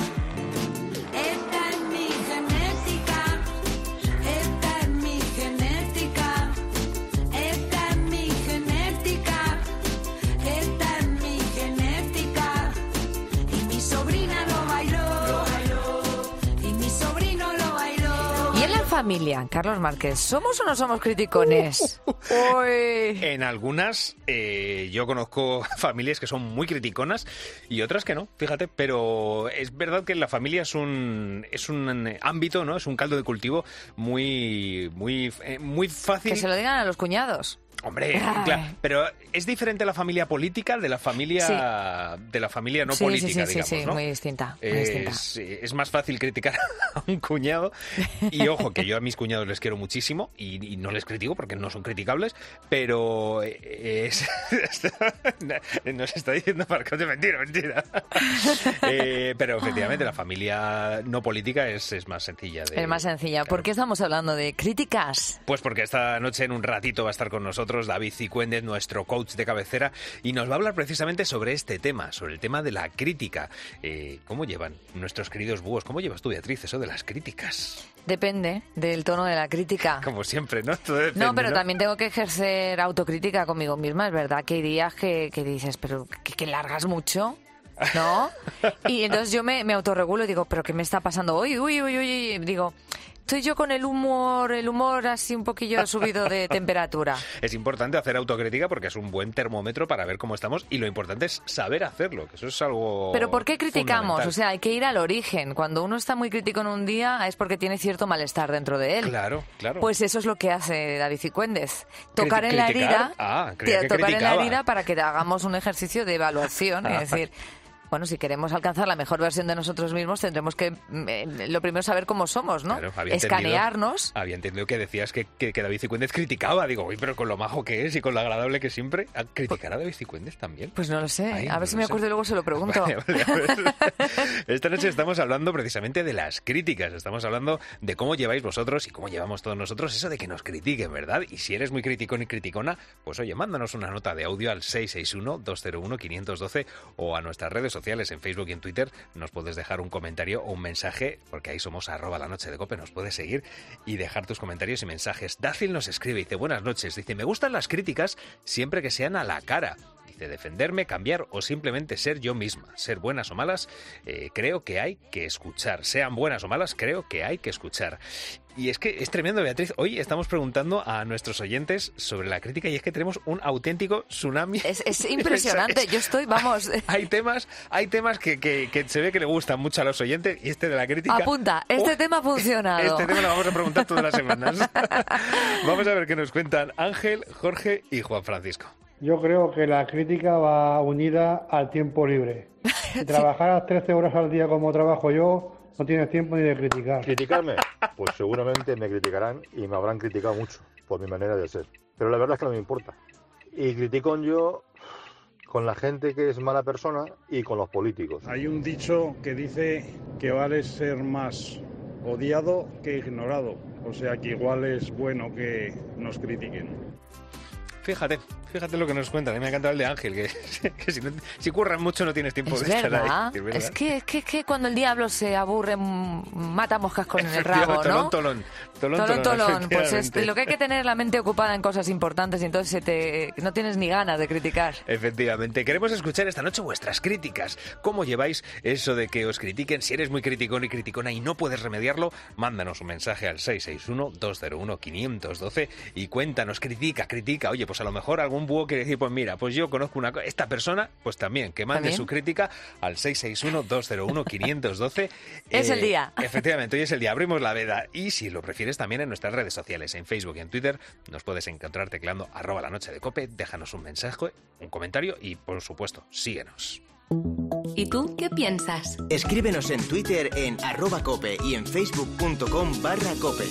Esta es mi genética, esta es mi genética, esta es mi genética, esta es mi genética. Y mi sobrina lo bailó, lo bailó, y mi sobrino lo bailó. ¿Y en la familia, Carlos Márquez, somos o no somos criticones? Uy. En algunas, eh, yo conozco familias que son muy criticonas y otras que no, fíjate, pero es verdad que la familia es un es un ámbito, ¿no? Es un caldo de cultivo muy muy eh, muy fácil. Que se lo digan a los cuñados. Hombre, claro, pero es diferente la familia política de la familia sí. de la familia no sí, política, sí, sí, digamos, sí, sí, ¿no? muy distinta, muy es, distinta. Es más fácil criticar a un cuñado y ojo que yo a mis cuñados les quiero muchísimo y, y no les critico porque no son criticables, pero es nos está diciendo Marcos de mentira, mentira. eh, pero efectivamente la familia no política es, es más sencilla. De, es más sencilla. Claro. ¿Por qué estamos hablando de críticas? Pues porque esta noche en un ratito va a estar con nosotros David Cicuéndez, nuestro coach de cabecera, y nos va a hablar precisamente sobre este tema, sobre el tema de la crítica. Eh, ¿Cómo llevan nuestros queridos búhos? ¿Cómo llevas tú, Beatriz, eso de las críticas? Depende del tono de la crítica. Como siempre, ¿no? Todo depende, no, pero ¿no? también tengo que ejercer autocrítica conmigo misma. Es verdad que hay días que, que dices, pero que, que largas mucho, ¿no? Y entonces yo me, me autorregulo y digo, ¿pero qué me está pasando hoy? Uy, uy, uy, digo... Estoy yo con el humor, el humor así un poquillo subido de temperatura. Es importante hacer autocrítica porque es un buen termómetro para ver cómo estamos y lo importante es saber hacerlo, que eso es algo Pero ¿por qué criticamos? O sea, hay que ir al origen. Cuando uno está muy crítico en un día es porque tiene cierto malestar dentro de él. Claro, claro. Pues eso es lo que hace David Cicuéndez. Tocar en la herida, ah, tocar criticaba. en la herida para que hagamos un ejercicio de evaluación, es decir... Bueno, si queremos alcanzar la mejor versión de nosotros mismos, tendremos que, eh, lo primero, saber cómo somos, ¿no? Claro, había escanearnos. Entendido, había entendido que decías que, que, que David Cicuéndez criticaba. Digo, uy, pero con lo majo que es y con lo agradable que siempre. ¿A criticar a David Cicuéndez también? Pues no lo sé. Ay, a ver no si me acuerdo sé. y luego se lo pregunto. Vale, vale, a ver. Esta noche estamos hablando precisamente de las críticas. Estamos hablando de cómo lleváis vosotros y cómo llevamos todos nosotros eso de que nos critiquen, ¿verdad? Y si eres muy criticón y criticona, pues oye, mándanos una nota de audio al seis seis uno, dos cero uno, cinco uno dos o a nuestras redes sociales en Facebook y en Twitter. Nos puedes dejar un comentario o un mensaje, porque ahí somos arroba la noche de Cope, nos puedes seguir y dejar tus comentarios y mensajes. Dafil nos escribe y dice, buenas noches, dice, me gustan las críticas siempre que sean a la cara. Dice, defenderme, cambiar o simplemente ser yo misma. Ser buenas o malas, eh, creo que hay que escuchar. Sean buenas o malas, creo que hay que escuchar. Y es que es tremendo, Beatriz. Hoy estamos preguntando a nuestros oyentes sobre la crítica y es que tenemos un auténtico tsunami. Es, es impresionante. Yo estoy, vamos... Hay temas, hay temas que, que, que se ve que le gustan mucho a los oyentes y este de la crítica... Apunta, este oh, tema ha funcionado. Este tema lo vamos a preguntar todas las semanas. Vamos a ver qué nos cuentan Ángel, Jorge y Juan Francisco. Yo creo que la crítica va unida al tiempo libre. Si trabajaras trece horas al día como trabajo yo, no tienes tiempo ni de criticar. ¿Criticarme? Pues seguramente me criticarán y me habrán criticado mucho por mi manera de ser. Pero la verdad es que no me importa. Y critico yo con la gente que es mala persona y con los políticos. Hay un dicho que dice que vale ser más odiado que ignorado. O sea que igual es bueno que nos critiquen. Fíjate, fíjate lo que nos cuentan. A mí me ha encantado el de Ángel, que, que si, no, si curras mucho no tienes tiempo es de verdad. estar ahí. Es verdad. Es que, es que, es que cuando el diablo se aburre, mata moscas con el rabo, ¿no? Tolón, tolón. Tolón, tolón, tolón. Pues es, lo que hay que tener la mente ocupada en cosas importantes y entonces se te, no tienes ni ganas de criticar. Efectivamente. Queremos escuchar esta noche vuestras críticas. ¿Cómo lleváis eso de que os critiquen? Si eres muy criticón y criticona y no puedes remediarlo, mándanos un mensaje al seis seis uno, dos cero uno, cinco uno dos y cuéntanos, critica, critica. Oye, pues a lo mejor algún búho quiere decir, pues mira, pues yo conozco una cosa, esta persona, pues también, que mande ¿También? su crítica al seis seis uno, dos cero uno, cinco uno dos. Es eh, el día. Efectivamente, hoy es el día, abrimos la veda y si lo prefieres también en nuestras redes sociales, en Facebook y en Twitter, nos puedes encontrar teclando arroba la noche de Cope, déjanos un mensaje, un comentario y por supuesto, síguenos. ¿Y tú qué piensas? Escríbenos en Twitter en arroba cope y en facebook.com barra cope.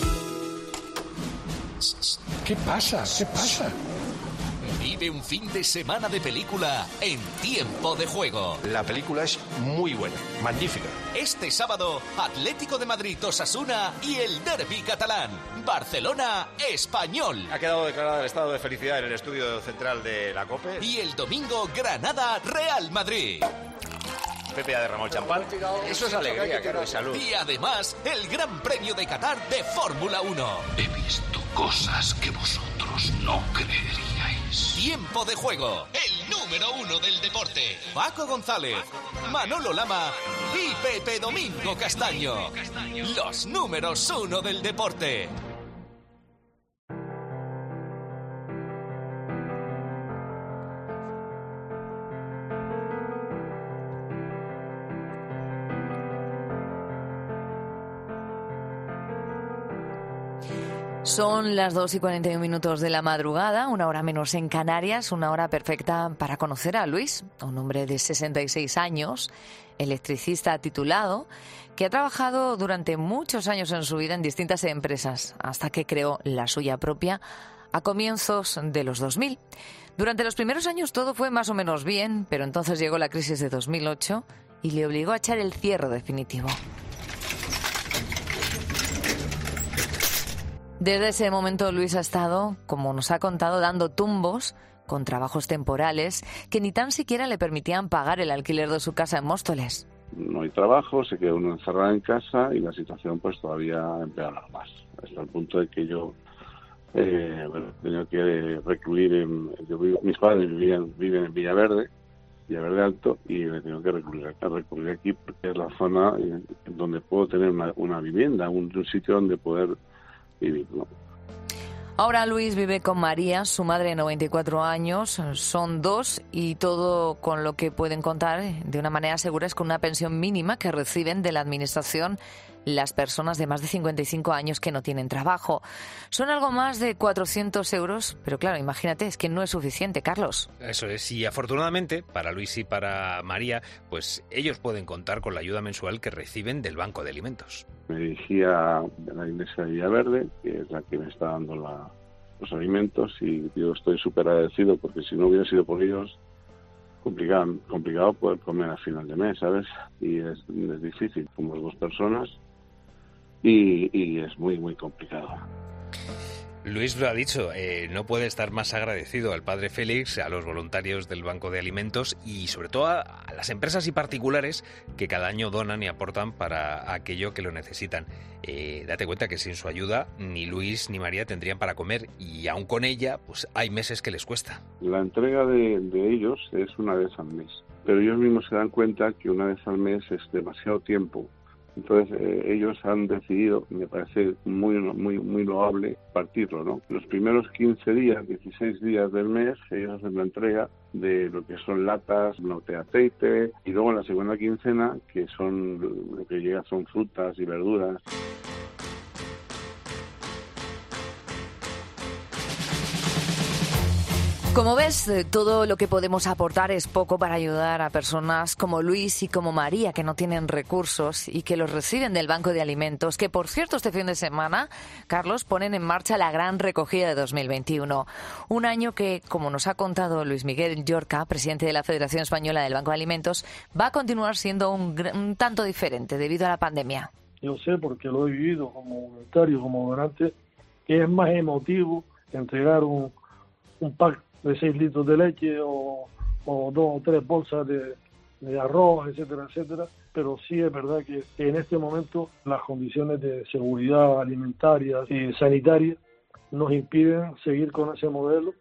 ¿Qué pasa? ¿Qué pasa? Vive un fin de semana de película en Tiempo de Juego. La película es muy buena, magnífica. Este sábado, Atlético de Madrid, Osasuna y el derbi catalán. Barcelona, Español. Ha quedado declarado el estado de felicidad en el estudio central de la COPE. Y el domingo, Granada, Real Madrid. Pepe ha derramado el champán. Eso es alegría, claro, y salud. Y además, el Gran Premio de Qatar de Fórmula uno. He visto cosas que vosotros no creeríais. Tiempo de Juego, el número uno del deporte. Paco González, Manolo Lama y Pepe Domingo Castaño. Los números uno del deporte. Son las dos y cuarenta y un minutos de la madrugada, una hora menos en Canarias, una hora perfecta para conocer a Luis, un hombre de sesenta y seis años, electricista titulado, que ha trabajado durante muchos años en su vida en distintas empresas, hasta que creó la suya propia a comienzos de los dos mil. Durante los primeros años todo fue más o menos bien, pero entonces llegó la crisis de dos mil ocho y le obligó a echar el cierre definitivo. Desde ese momento Luis ha estado, como nos ha contado, dando tumbos con trabajos temporales que ni tan siquiera le permitían pagar el alquiler de su casa en Móstoles. No hay trabajo, se queda uno encerrado en casa y la situación pues todavía empeora más, hasta el punto de que yo eh, bueno, he tenido que recluir en, yo vivo, mis padres vivían, viven en Villaverde, Villaverde Alto, y me tengo que recurrir, a recurrir aquí porque es la zona en, en donde puedo tener una, una vivienda, un, un sitio donde poder vivir, ¿no? Ahora Luis vive con María, su madre de noventa y cuatro años, son dos y todo con lo que pueden contar de una manera segura es con una pensión mínima que reciben de la administración las personas de más de cincuenta y cinco años que no tienen trabajo. Son algo más de cuatrocientos euros, pero claro, imagínate, es que no es suficiente, Carlos. Eso es, y afortunadamente para Luis y para María, pues ellos pueden contar con la ayuda mensual que reciben del Banco de Alimentos. Me dirigí a la iglesia de Villaverde, que es la que me está dando la, los alimentos, y yo estoy súper agradecido porque si no hubiera sido por ellos, complicado, complicado poder comer a final de mes, ¿sabes? Y es, es difícil, somos dos personas y, y es muy, muy complicado. Luis lo ha dicho, eh, no puede estar más agradecido al padre Félix, a los voluntarios del Banco de Alimentos y sobre todo a, a las empresas y particulares que cada año donan y aportan para aquello que lo necesitan. Eh, date cuenta que sin su ayuda ni Luis ni María tendrían para comer y aún con ella pues hay meses que les cuesta. La entrega de, de ellos es una vez al mes, pero ellos mismos se dan cuenta que una vez al mes es demasiado tiempo. Entonces eh, ellos han decidido, me parece muy muy muy loable, partirlo, ¿no? Los primeros quince días, dieciséis días del mes, ellos hacen la entrega de lo que son latas, bloque de aceite, y luego en la segunda quincena, que son lo que llega son frutas y verduras. Como ves, eh, todo lo que podemos aportar es poco para ayudar a personas como Luis y como María, que no tienen recursos y que los reciben del Banco de Alimentos, que por cierto este fin de semana, Carlos, ponen en marcha la gran recogida de dos mil veintiuno. Un año que, como nos ha contado Luis Miguel Llorca, presidente de la Federación Española del Banco de Alimentos, va a continuar siendo un, un tanto diferente debido a la pandemia. Yo sé, porque lo he vivido como voluntario, como donante, que es más emotivo entregar un, un pack de seis litros de leche o, o dos o tres bolsas de, de arroz, etcétera, etcétera. Pero sí es verdad que en este momento las condiciones de seguridad alimentaria y sanitaria nos impiden seguir con ese modelo.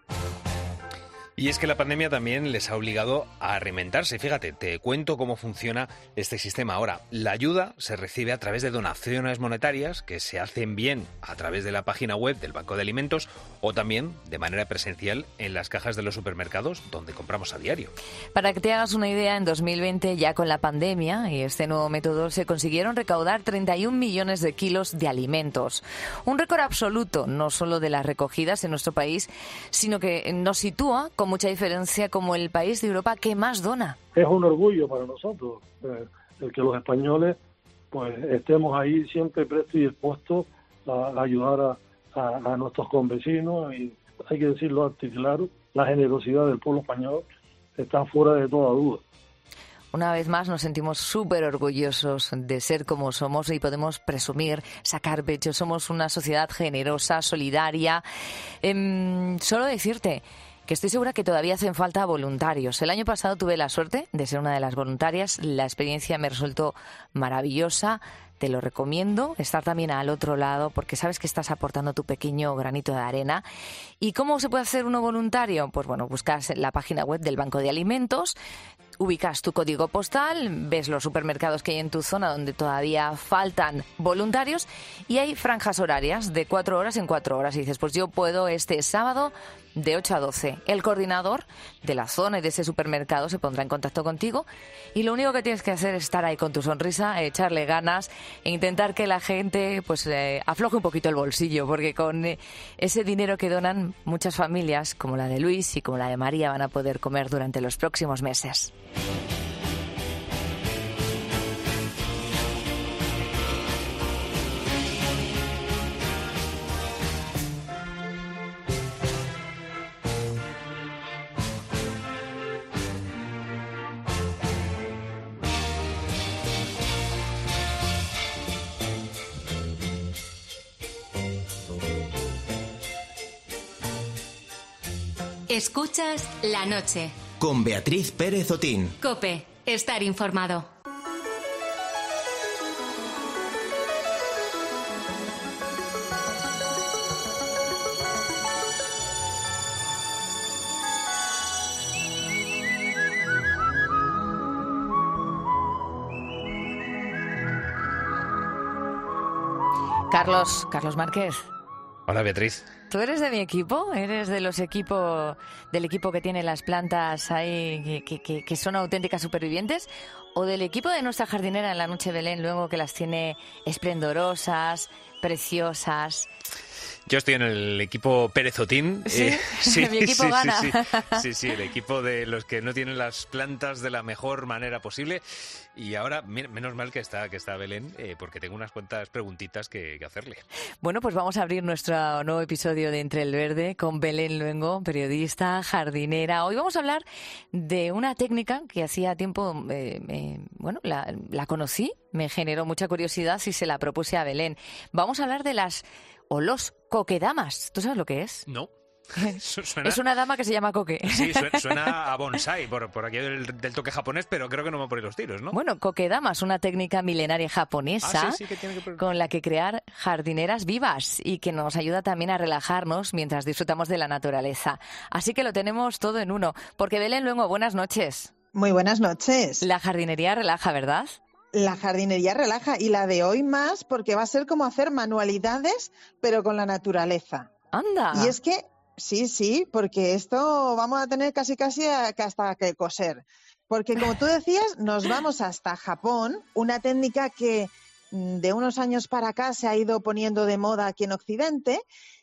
Y es que la pandemia también les ha obligado a reinventarse. Fíjate, te cuento cómo funciona este sistema ahora. La ayuda se recibe a través de donaciones monetarias que se hacen bien a través de la página web del Banco de Alimentos o también de manera presencial en las cajas de los supermercados donde compramos a diario. Para que te hagas una idea, en dos mil veinte, ya con la pandemia y este nuevo método, se consiguieron recaudar treinta y un millones de kilos de alimentos. Un récord absoluto, no solo de las recogidas en nuestro país, sino que nos sitúa con mucha diferencia como el país de Europa que más dona. Es un orgullo para nosotros eh, el que los españoles pues estemos ahí siempre prestos y dispuestos a, a ayudar a, a, a nuestros convecinos, y hay que decirlo alto y claro, la generosidad del pueblo español está fuera de toda duda. Una vez más nos sentimos súper orgullosos de ser como somos y podemos presumir, sacar pecho. Somos una sociedad generosa, solidaria. Eh, solo decirte que estoy segura que todavía hacen falta voluntarios. El año pasado tuve la suerte de ser una de las voluntarias. La experiencia me resultó maravillosa. Te lo recomiendo, estar también al otro lado, porque sabes que estás aportando tu pequeño granito de arena. ¿Y cómo se puede hacer uno voluntario? Pues bueno, buscas la página web del Banco de Alimentos, ubicas tu código postal, ves los supermercados que hay en tu zona donde todavía faltan voluntarios y hay franjas horarias de cuatro horas en cuatro horas. Y dices, pues yo puedo este sábado de ocho a doce. El coordinador de la zona y de ese supermercado se pondrá en contacto contigo y lo único que tienes que hacer es estar ahí con tu sonrisa, echarle ganas e intentar que la gente pues eh, afloje un poquito el bolsillo, porque con eh, ese dinero que donan muchas familias, como la de Luis y como la de María, van a poder comer durante los próximos meses. Escuchas La Noche. Con Beatriz Pérez Otín. COPE. Estar informado. Carlos, Carlos Márquez. Hola, Beatriz. ¿Tú eres de mi equipo? ¿Eres de los equipos del equipo que tiene las plantas ahí que, que, que son auténticas supervivientes? ¿O del equipo de nuestra jardinera en la noche Belén, luego que las tiene esplendorosas, preciosas? Yo estoy en el equipo Pérez Otín. ¿Sí? Eh, sí, Mi equipo sí, gana. Sí, sí, sí, sí, el equipo de los que no tienen las plantas de la mejor manera posible. Y ahora, menos mal que está, que está Belén, eh, porque tengo unas cuantas preguntitas que, que hacerle. Bueno, pues vamos a abrir nuestro nuevo episodio de Entre el Verde con Belén Luengo, periodista, jardinera. Hoy vamos a hablar de una técnica que hacía tiempo, eh, eh, bueno, la, la conocí, me generó mucha curiosidad y se la propuse a Belén. Vamos a hablar de las o los coquedamas. ¿Tú sabes lo que es? No. Suena... Es una dama que se llama coque. Sí, suena, suena a bonsai, por, por aquí del, del toque japonés, pero creo que no va por ahí los tiros, ¿no? Bueno, coquedamas, una técnica milenaria japonesa ah, sí, sí, que tiene que... con la que crear jardineras vivas y que nos ayuda también a relajarnos mientras disfrutamos de la naturaleza. Así que lo tenemos todo en uno. Porque Belén Luengo, buenas noches. Muy buenas noches. La jardinería relaja, ¿verdad? La jardinería relaja, y la de hoy más, porque va a ser como hacer manualidades, pero con la naturaleza. ¡Anda! Y es que, sí, sí, porque esto vamos a tener casi casi a, que hasta que coser. Porque como tú decías, nos vamos hasta Japón, una técnica que de unos años para acá se ha ido poniendo de moda aquí en Occidente,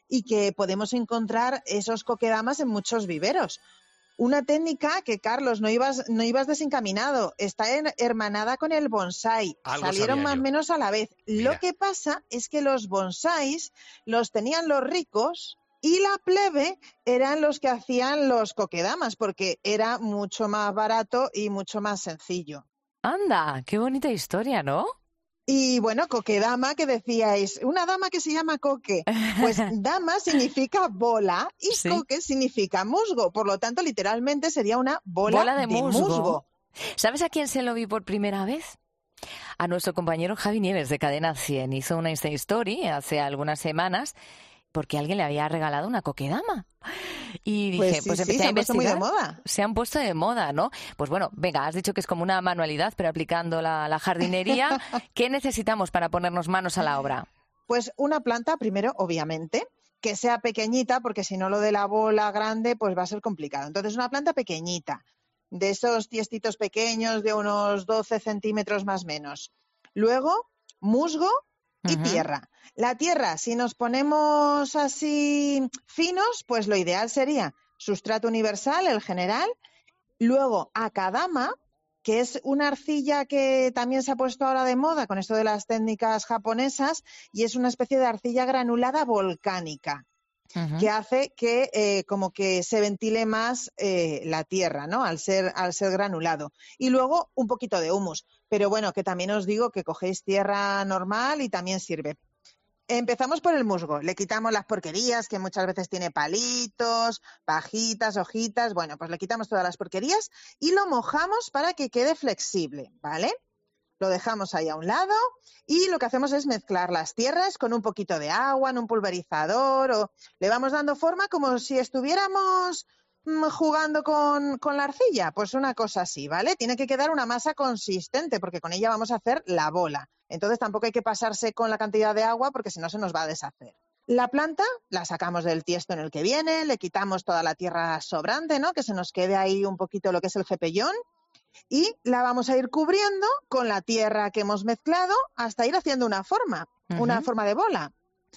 y que podemos encontrar esos kokedamas en muchos viveros. Una técnica que, Carlos, no ibas, no ibas desencaminado, está en, hermanada con el bonsái. Algo Salieron sabía más o yo. menos a la vez. Mira. Lo que pasa es que los bonsáis los tenían los ricos y la plebe eran los que hacían los kokedamas, porque era mucho más barato y mucho más sencillo. Anda, qué bonita historia, ¿no? Y bueno, kokedama, que decíais, una dama que se llama koke. Pues dama significa bola y Sí. koke significa musgo. Por lo tanto, literalmente sería una bola, Bola de musgo. musgo. ¿Sabes a quién se lo vi por primera vez? A nuestro compañero Javi Nieves de Cadena cien. Hizo una Insta Story hace algunas semanas porque alguien le había regalado una kokedama. Y dije, Pues pues, sí, sí, empecé se a han puesto muy de investigar. moda. Se han puesto de moda, ¿no? Pues bueno, venga, has dicho que es como una manualidad, pero aplicando la, la jardinería, ¿qué necesitamos para ponernos manos a la obra? Pues una planta, primero, obviamente, que sea pequeñita, porque si no lo de la bola grande, pues va a ser complicado. Entonces, una planta pequeñita, de esos tiestitos pequeños de unos doce centímetros más o menos. Luego, musgo y Ujú. tierra. La tierra, si nos ponemos así finos, pues lo ideal sería sustrato universal, el general. Luego, akadama, que es una arcilla que también se ha puesto ahora de moda con esto de las técnicas japonesas, y es una especie de arcilla granulada volcánica, Ujú. que hace que eh, como que se ventile más eh, la tierra, ¿no? Al ser, al ser granulado. Y luego un poquito de humus. Pero bueno, que también os digo que cogéis tierra normal y también sirve. Empezamos por el musgo. Le quitamos las porquerías, que muchas veces tiene palitos, pajitas, hojitas. Bueno, pues le quitamos todas las porquerías y lo mojamos para que quede flexible, ¿vale? Lo dejamos ahí a un lado y lo que hacemos es mezclar las tierras con un poquito de agua en un pulverizador, o le vamos dando forma como si estuviéramos mm, jugando con, con la arcilla. Pues una cosa así, ¿vale? Tiene que quedar una masa consistente porque con ella vamos a hacer la bola. Entonces tampoco hay que pasarse con la cantidad de agua porque si no se nos va a deshacer. La planta la sacamos del tiesto en el que viene, le quitamos toda la tierra sobrante, ¿no? Que se nos quede ahí un poquito lo que es el cepellón. Y la vamos a ir cubriendo con la tierra que hemos mezclado hasta ir haciendo una forma, Ujú. una forma de bola.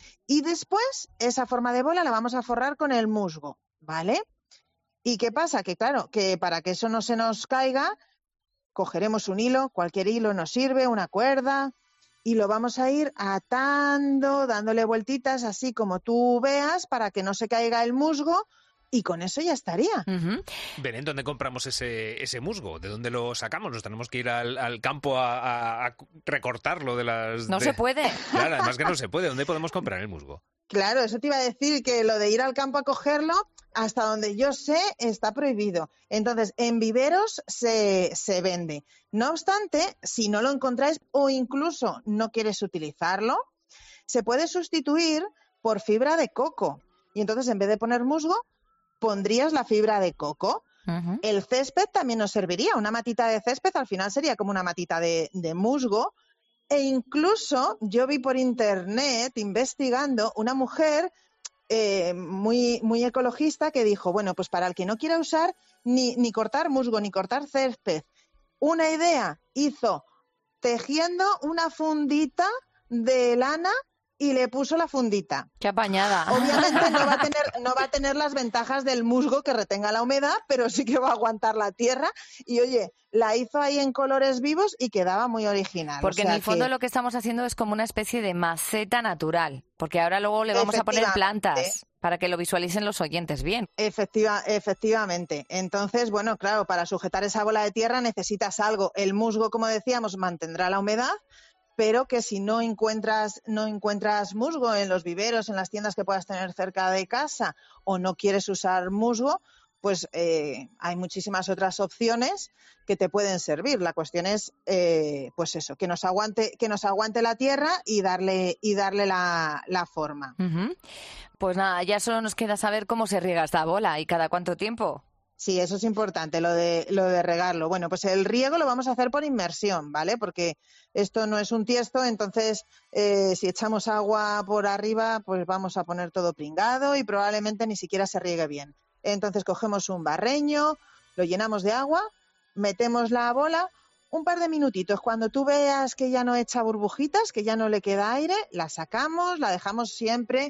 Y después esa forma de bola la vamos a forrar con el musgo, ¿vale? ¿Y qué pasa? Que claro, que para que eso no se nos caiga, cogeremos un hilo, cualquier hilo nos sirve, una cuerda, y lo vamos a ir atando, dándole vueltitas así como tú veas para que no se caiga el musgo, y con eso ya estaría. Ujú. Belén, ¿dónde compramos ese, ese musgo? ¿De dónde lo sacamos? ¿Nos tenemos que ir al, al campo a, a- a recortarlo de las...? No de- se puede. Claro, además que no se puede. ¿Dónde podemos comprar el musgo? Claro, eso te iba a decir, que lo de ir al campo a cogerlo, hasta donde yo sé, está prohibido. Entonces, en viveros se, se vende. No obstante, si no lo encontráis o incluso no quieres utilizarlo, se puede sustituir por fibra de coco. Y entonces, en vez de poner musgo, pondrías la fibra de coco. Ujú. El césped también nos serviría. Una matita de césped al final sería como una matita de, de musgo. E incluso yo vi por internet, investigando, una mujer eh, muy, muy ecologista que dijo, bueno, pues para el que no quiera usar ni, ni cortar musgo, ni cortar césped, una idea, hizo tejiendo una fundita de lana y le puso la fundita. Qué apañada. Obviamente no va a tener, no va a tener las ventajas del musgo que retenga la humedad, pero sí que va a aguantar la tierra. Y oye, la hizo ahí en colores vivos y quedaba muy original. Porque O sea en el fondo que- lo que estamos haciendo es como una especie de maceta natural, porque ahora luego le vamos a poner Efectivamente. plantas para que lo visualicen los oyentes bien. Efectiva, efectivamente. Entonces, bueno, claro, para sujetar esa bola de tierra necesitas algo. El musgo, como decíamos, mantendrá la humedad, pero que si no encuentras, no encuentras musgo en los viveros, en las tiendas que puedas tener cerca de casa, o no quieres usar musgo, pues eh, hay muchísimas otras opciones que te pueden servir. La cuestión es, eh, pues eso, que nos aguante, que nos aguante la tierra y darle, y darle la, la forma. Ujú. Pues nada, ya solo nos queda saber cómo se riega esta bola y cada cuánto tiempo. Sí, eso es importante, lo de, lo de regarlo. Bueno, pues el riego lo vamos a hacer por inmersión, ¿vale? Porque esto no es un tiesto, entonces eh, si echamos agua por arriba, pues vamos a poner todo pringado y probablemente ni siquiera se riegue bien. Entonces cogemos un barreño, lo llenamos de agua, metemos la bola, un par de minutitos. Cuando tú veas que ya no echa burbujitas, que ya no le queda aire, la sacamos, la dejamos siempre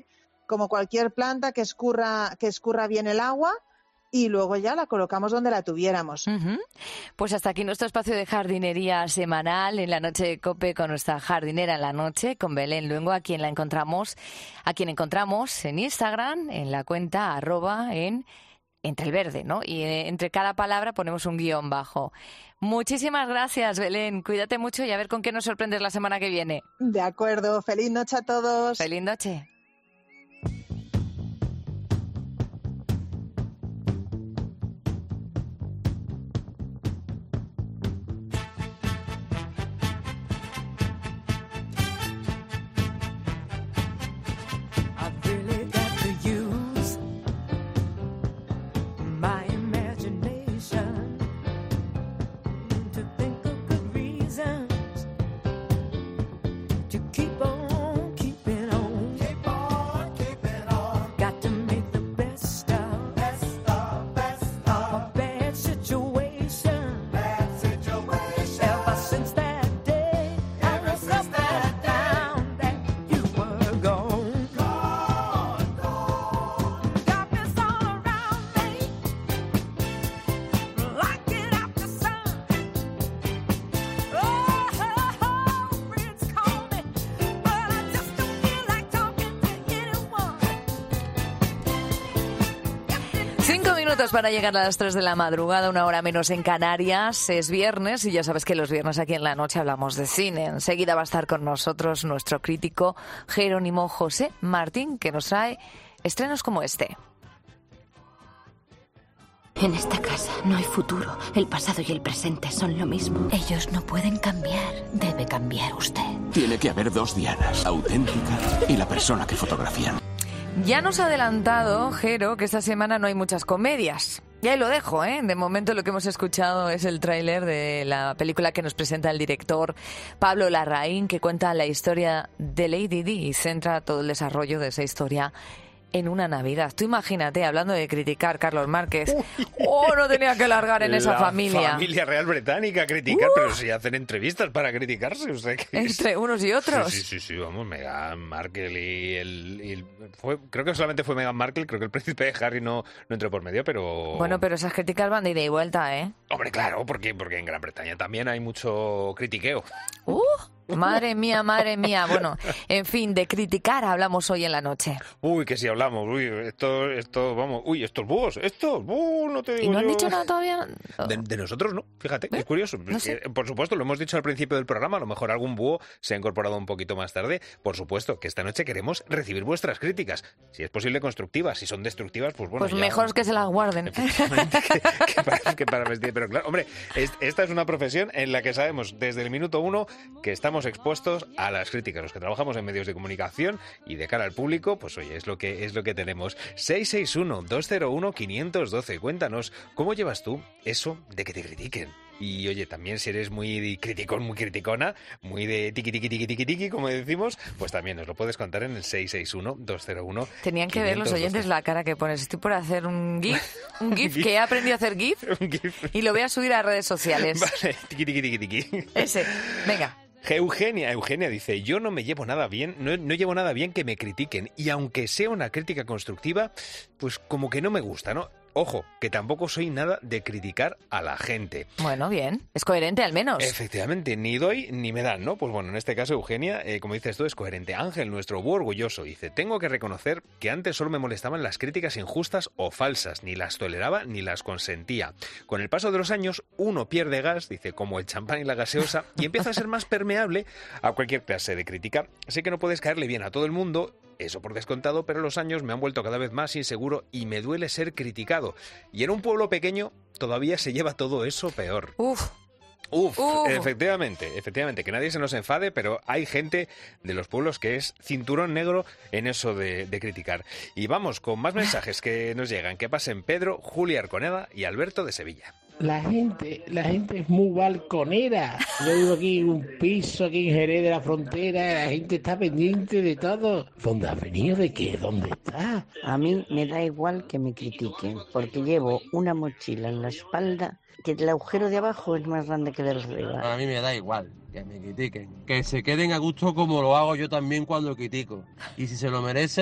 como cualquier planta, que escurra, que escurra bien el agua y luego ya la colocamos donde la tuviéramos. Uh-huh. Pues hasta aquí nuestro espacio de jardinería semanal en la noche de COPE con nuestra jardinera en la noche, con Belén Luengo, a quien la encontramos, a quien encontramos en Instagram, en la cuenta arroba en Entre el Verde, ¿no? Y eh, entre cada palabra ponemos un guión bajo. Muchísimas gracias, Belén. Cuídate mucho y a ver con qué nos sorprendes la semana que viene. De acuerdo. Feliz noche a todos. Feliz noche. Para llegar a las tres de la madrugada, una hora menos en Canarias. Es viernes y ya sabes que los viernes aquí en la noche hablamos de cine. Enseguida va a estar con nosotros nuestro crítico Jerónimo José Martín, que nos trae estrenos como este. En esta casa no hay futuro. El pasado y el presente son lo mismo. Ellos no pueden cambiar. Debe cambiar usted. Tiene que haber dos Dianas, auténtica y la persona que fotografían. Ya nos ha adelantado, Jero, que esta semana no hay muchas comedias. Y ahí lo dejo, ¿eh? De momento lo que hemos escuchado es el tráiler de la película que nos presenta el director Pablo Larraín, que cuenta la historia de Lady Di y centra todo el desarrollo de esa historia en una Navidad. Tú imagínate, hablando de criticar Carlos Márquez, ¡oh, no tenía que largar en esa la familia! familia real británica, criticar, uh, pero si hacen entrevistas para criticarse. O sea, que entre es... unos y otros. Sí, sí, sí, sí, vamos, Meghan Markle y el... Y el fue, creo que solamente fue Meghan Markle, creo que el príncipe de Harry no, no entró por medio, pero... Bueno, pero esas críticas van de ida y vuelta, ¿eh? Hombre, claro, porque, porque en Gran Bretaña también hay mucho critiqueo. ¡Uh! Madre mía, madre mía. Bueno, en fin, de criticar hablamos hoy en la noche. Uy, que si hablamos. Uy, esto, esto, vamos. Uy, estos búhos, estos, uh, no te digo ¿Y no han yo. dicho nada todavía? De, de nosotros no, fíjate, ¿Eh? Es curioso. No sé. eh, por supuesto, lo hemos dicho al principio del programa, a lo mejor algún búho se ha incorporado un poquito más tarde. Por supuesto, que esta noche queremos recibir vuestras críticas. Si es posible, constructivas. Si son destructivas, pues bueno. Pues ya... mejor que se las guarden. que, que, para, que para vestir. Pero claro, hombre, es, esta es una profesión en la que sabemos desde el minuto uno que estamos expuestos a las críticas. Los que trabajamos en medios de comunicación y de cara al público, pues oye, es lo que es lo que tenemos. seis seis uno, dos cero uno, cinco uno dos. Cuéntanos, ¿cómo llevas tú eso de que te critiquen? Y oye, también si eres muy criticón, muy criticona, muy de tiqui tiqui tiqui tiqui tiqui, como decimos, pues también nos lo puedes contar en el seis seis uno, dos cero uno. Tenían que ver los oyentes la cara que pones. Estoy por hacer un GIF, un GIF que he aprendido a hacer GIF, un GIF. Y lo voy a subir a redes sociales. Vale, tiqui tiqui tiqui tiqui. Ese, venga. Eugenia, Eugenia dice, yo no me llevo nada bien, no, no llevo nada bien que me critiquen, y aunque sea una crítica constructiva, pues como que no me gusta, ¿no? Ojo, que tampoco soy nada de criticar a la gente. Bueno, bien, es coherente al menos. Efectivamente, ni doy ni me dan, ¿no? Pues bueno, en este caso Eugenia, eh, como dices tú, es coherente. Ángel, nuestro búho orgulloso, dice, tengo que reconocer que antes solo me molestaban las críticas injustas o falsas, ni las toleraba ni las consentía. Con el paso de los años, uno pierde gas, dice, como el champán y la gaseosa, y empieza a ser más permeable a cualquier clase de crítica. Sé que no puedes caerle bien a todo el mundo, eso por descontado, pero los años me han vuelto cada vez más inseguro y me duele ser criticado. Y en un pueblo pequeño todavía se lleva todo eso peor. Uf. Uf, Uf, efectivamente, efectivamente, que nadie se nos enfade, pero hay gente de los pueblos que es cinturón negro en eso de, de criticar. Y vamos con más mensajes que nos llegan. Que pasen Pedro, Julia Arconeda y Alberto de Sevilla. La gente, la gente es muy balconera. Yo vivo aquí en un piso, aquí en Jerez de la Frontera, la gente está pendiente de todo. ¿Dónde has venido? ¿De qué? ¿Dónde estás? A mí me da igual que me critiquen, porque llevo una mochila en la espalda que el agujero de abajo es más grande que el de arriba. A mí me da igual que me critiquen, que se queden a gusto como lo hago yo también cuando critico. Y si se lo merecen,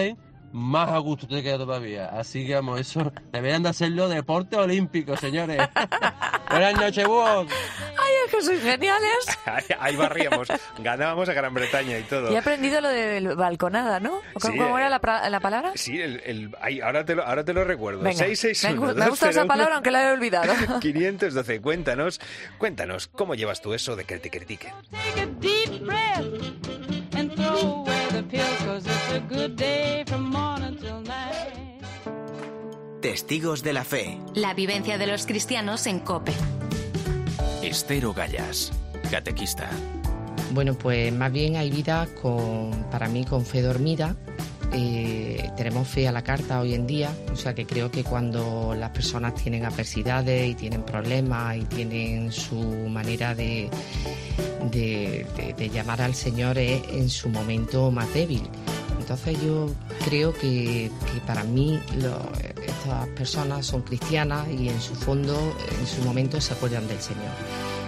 más a gusto te queda todavía. Así que, vamos, eso deberían de hacerlo deporte olímpico, señores. Buenas noches, búhos. Ay, es que sois geniales. Ahí, ahí barríamos, ganábamos a Gran Bretaña y todo. Y he aprendido lo de balconada, ¿no? ¿Cómo, Sí, cómo eh, era la, pra- la palabra? Sí, el, el, ay, ahora, te lo, ahora te lo recuerdo. Venga, seis seis uno, me, me gusta esa palabra, aunque la he olvidado. quinientos doce, cuéntanos, cuéntanos, ¿cómo llevas tú eso de que te critiquen? Take a deep breath and throw away the pills, 'cause it's a good day from morning till night. Testigos de la fe. La vivencia de los cristianos en COPE. Esther Gallas, catequista. Bueno, pues más bien hay vida con, para mí, con fe dormida. Eh, tenemos fe a la carta hoy en día, o sea que creo que cuando las personas tienen adversidades y tienen problemas y tienen su manera de, de, de, de llamar al Señor es en su momento más débil. Entonces yo creo que, que para mí lo, estas personas son cristianas y en su fondo, en su momento se acuerdan del Señor.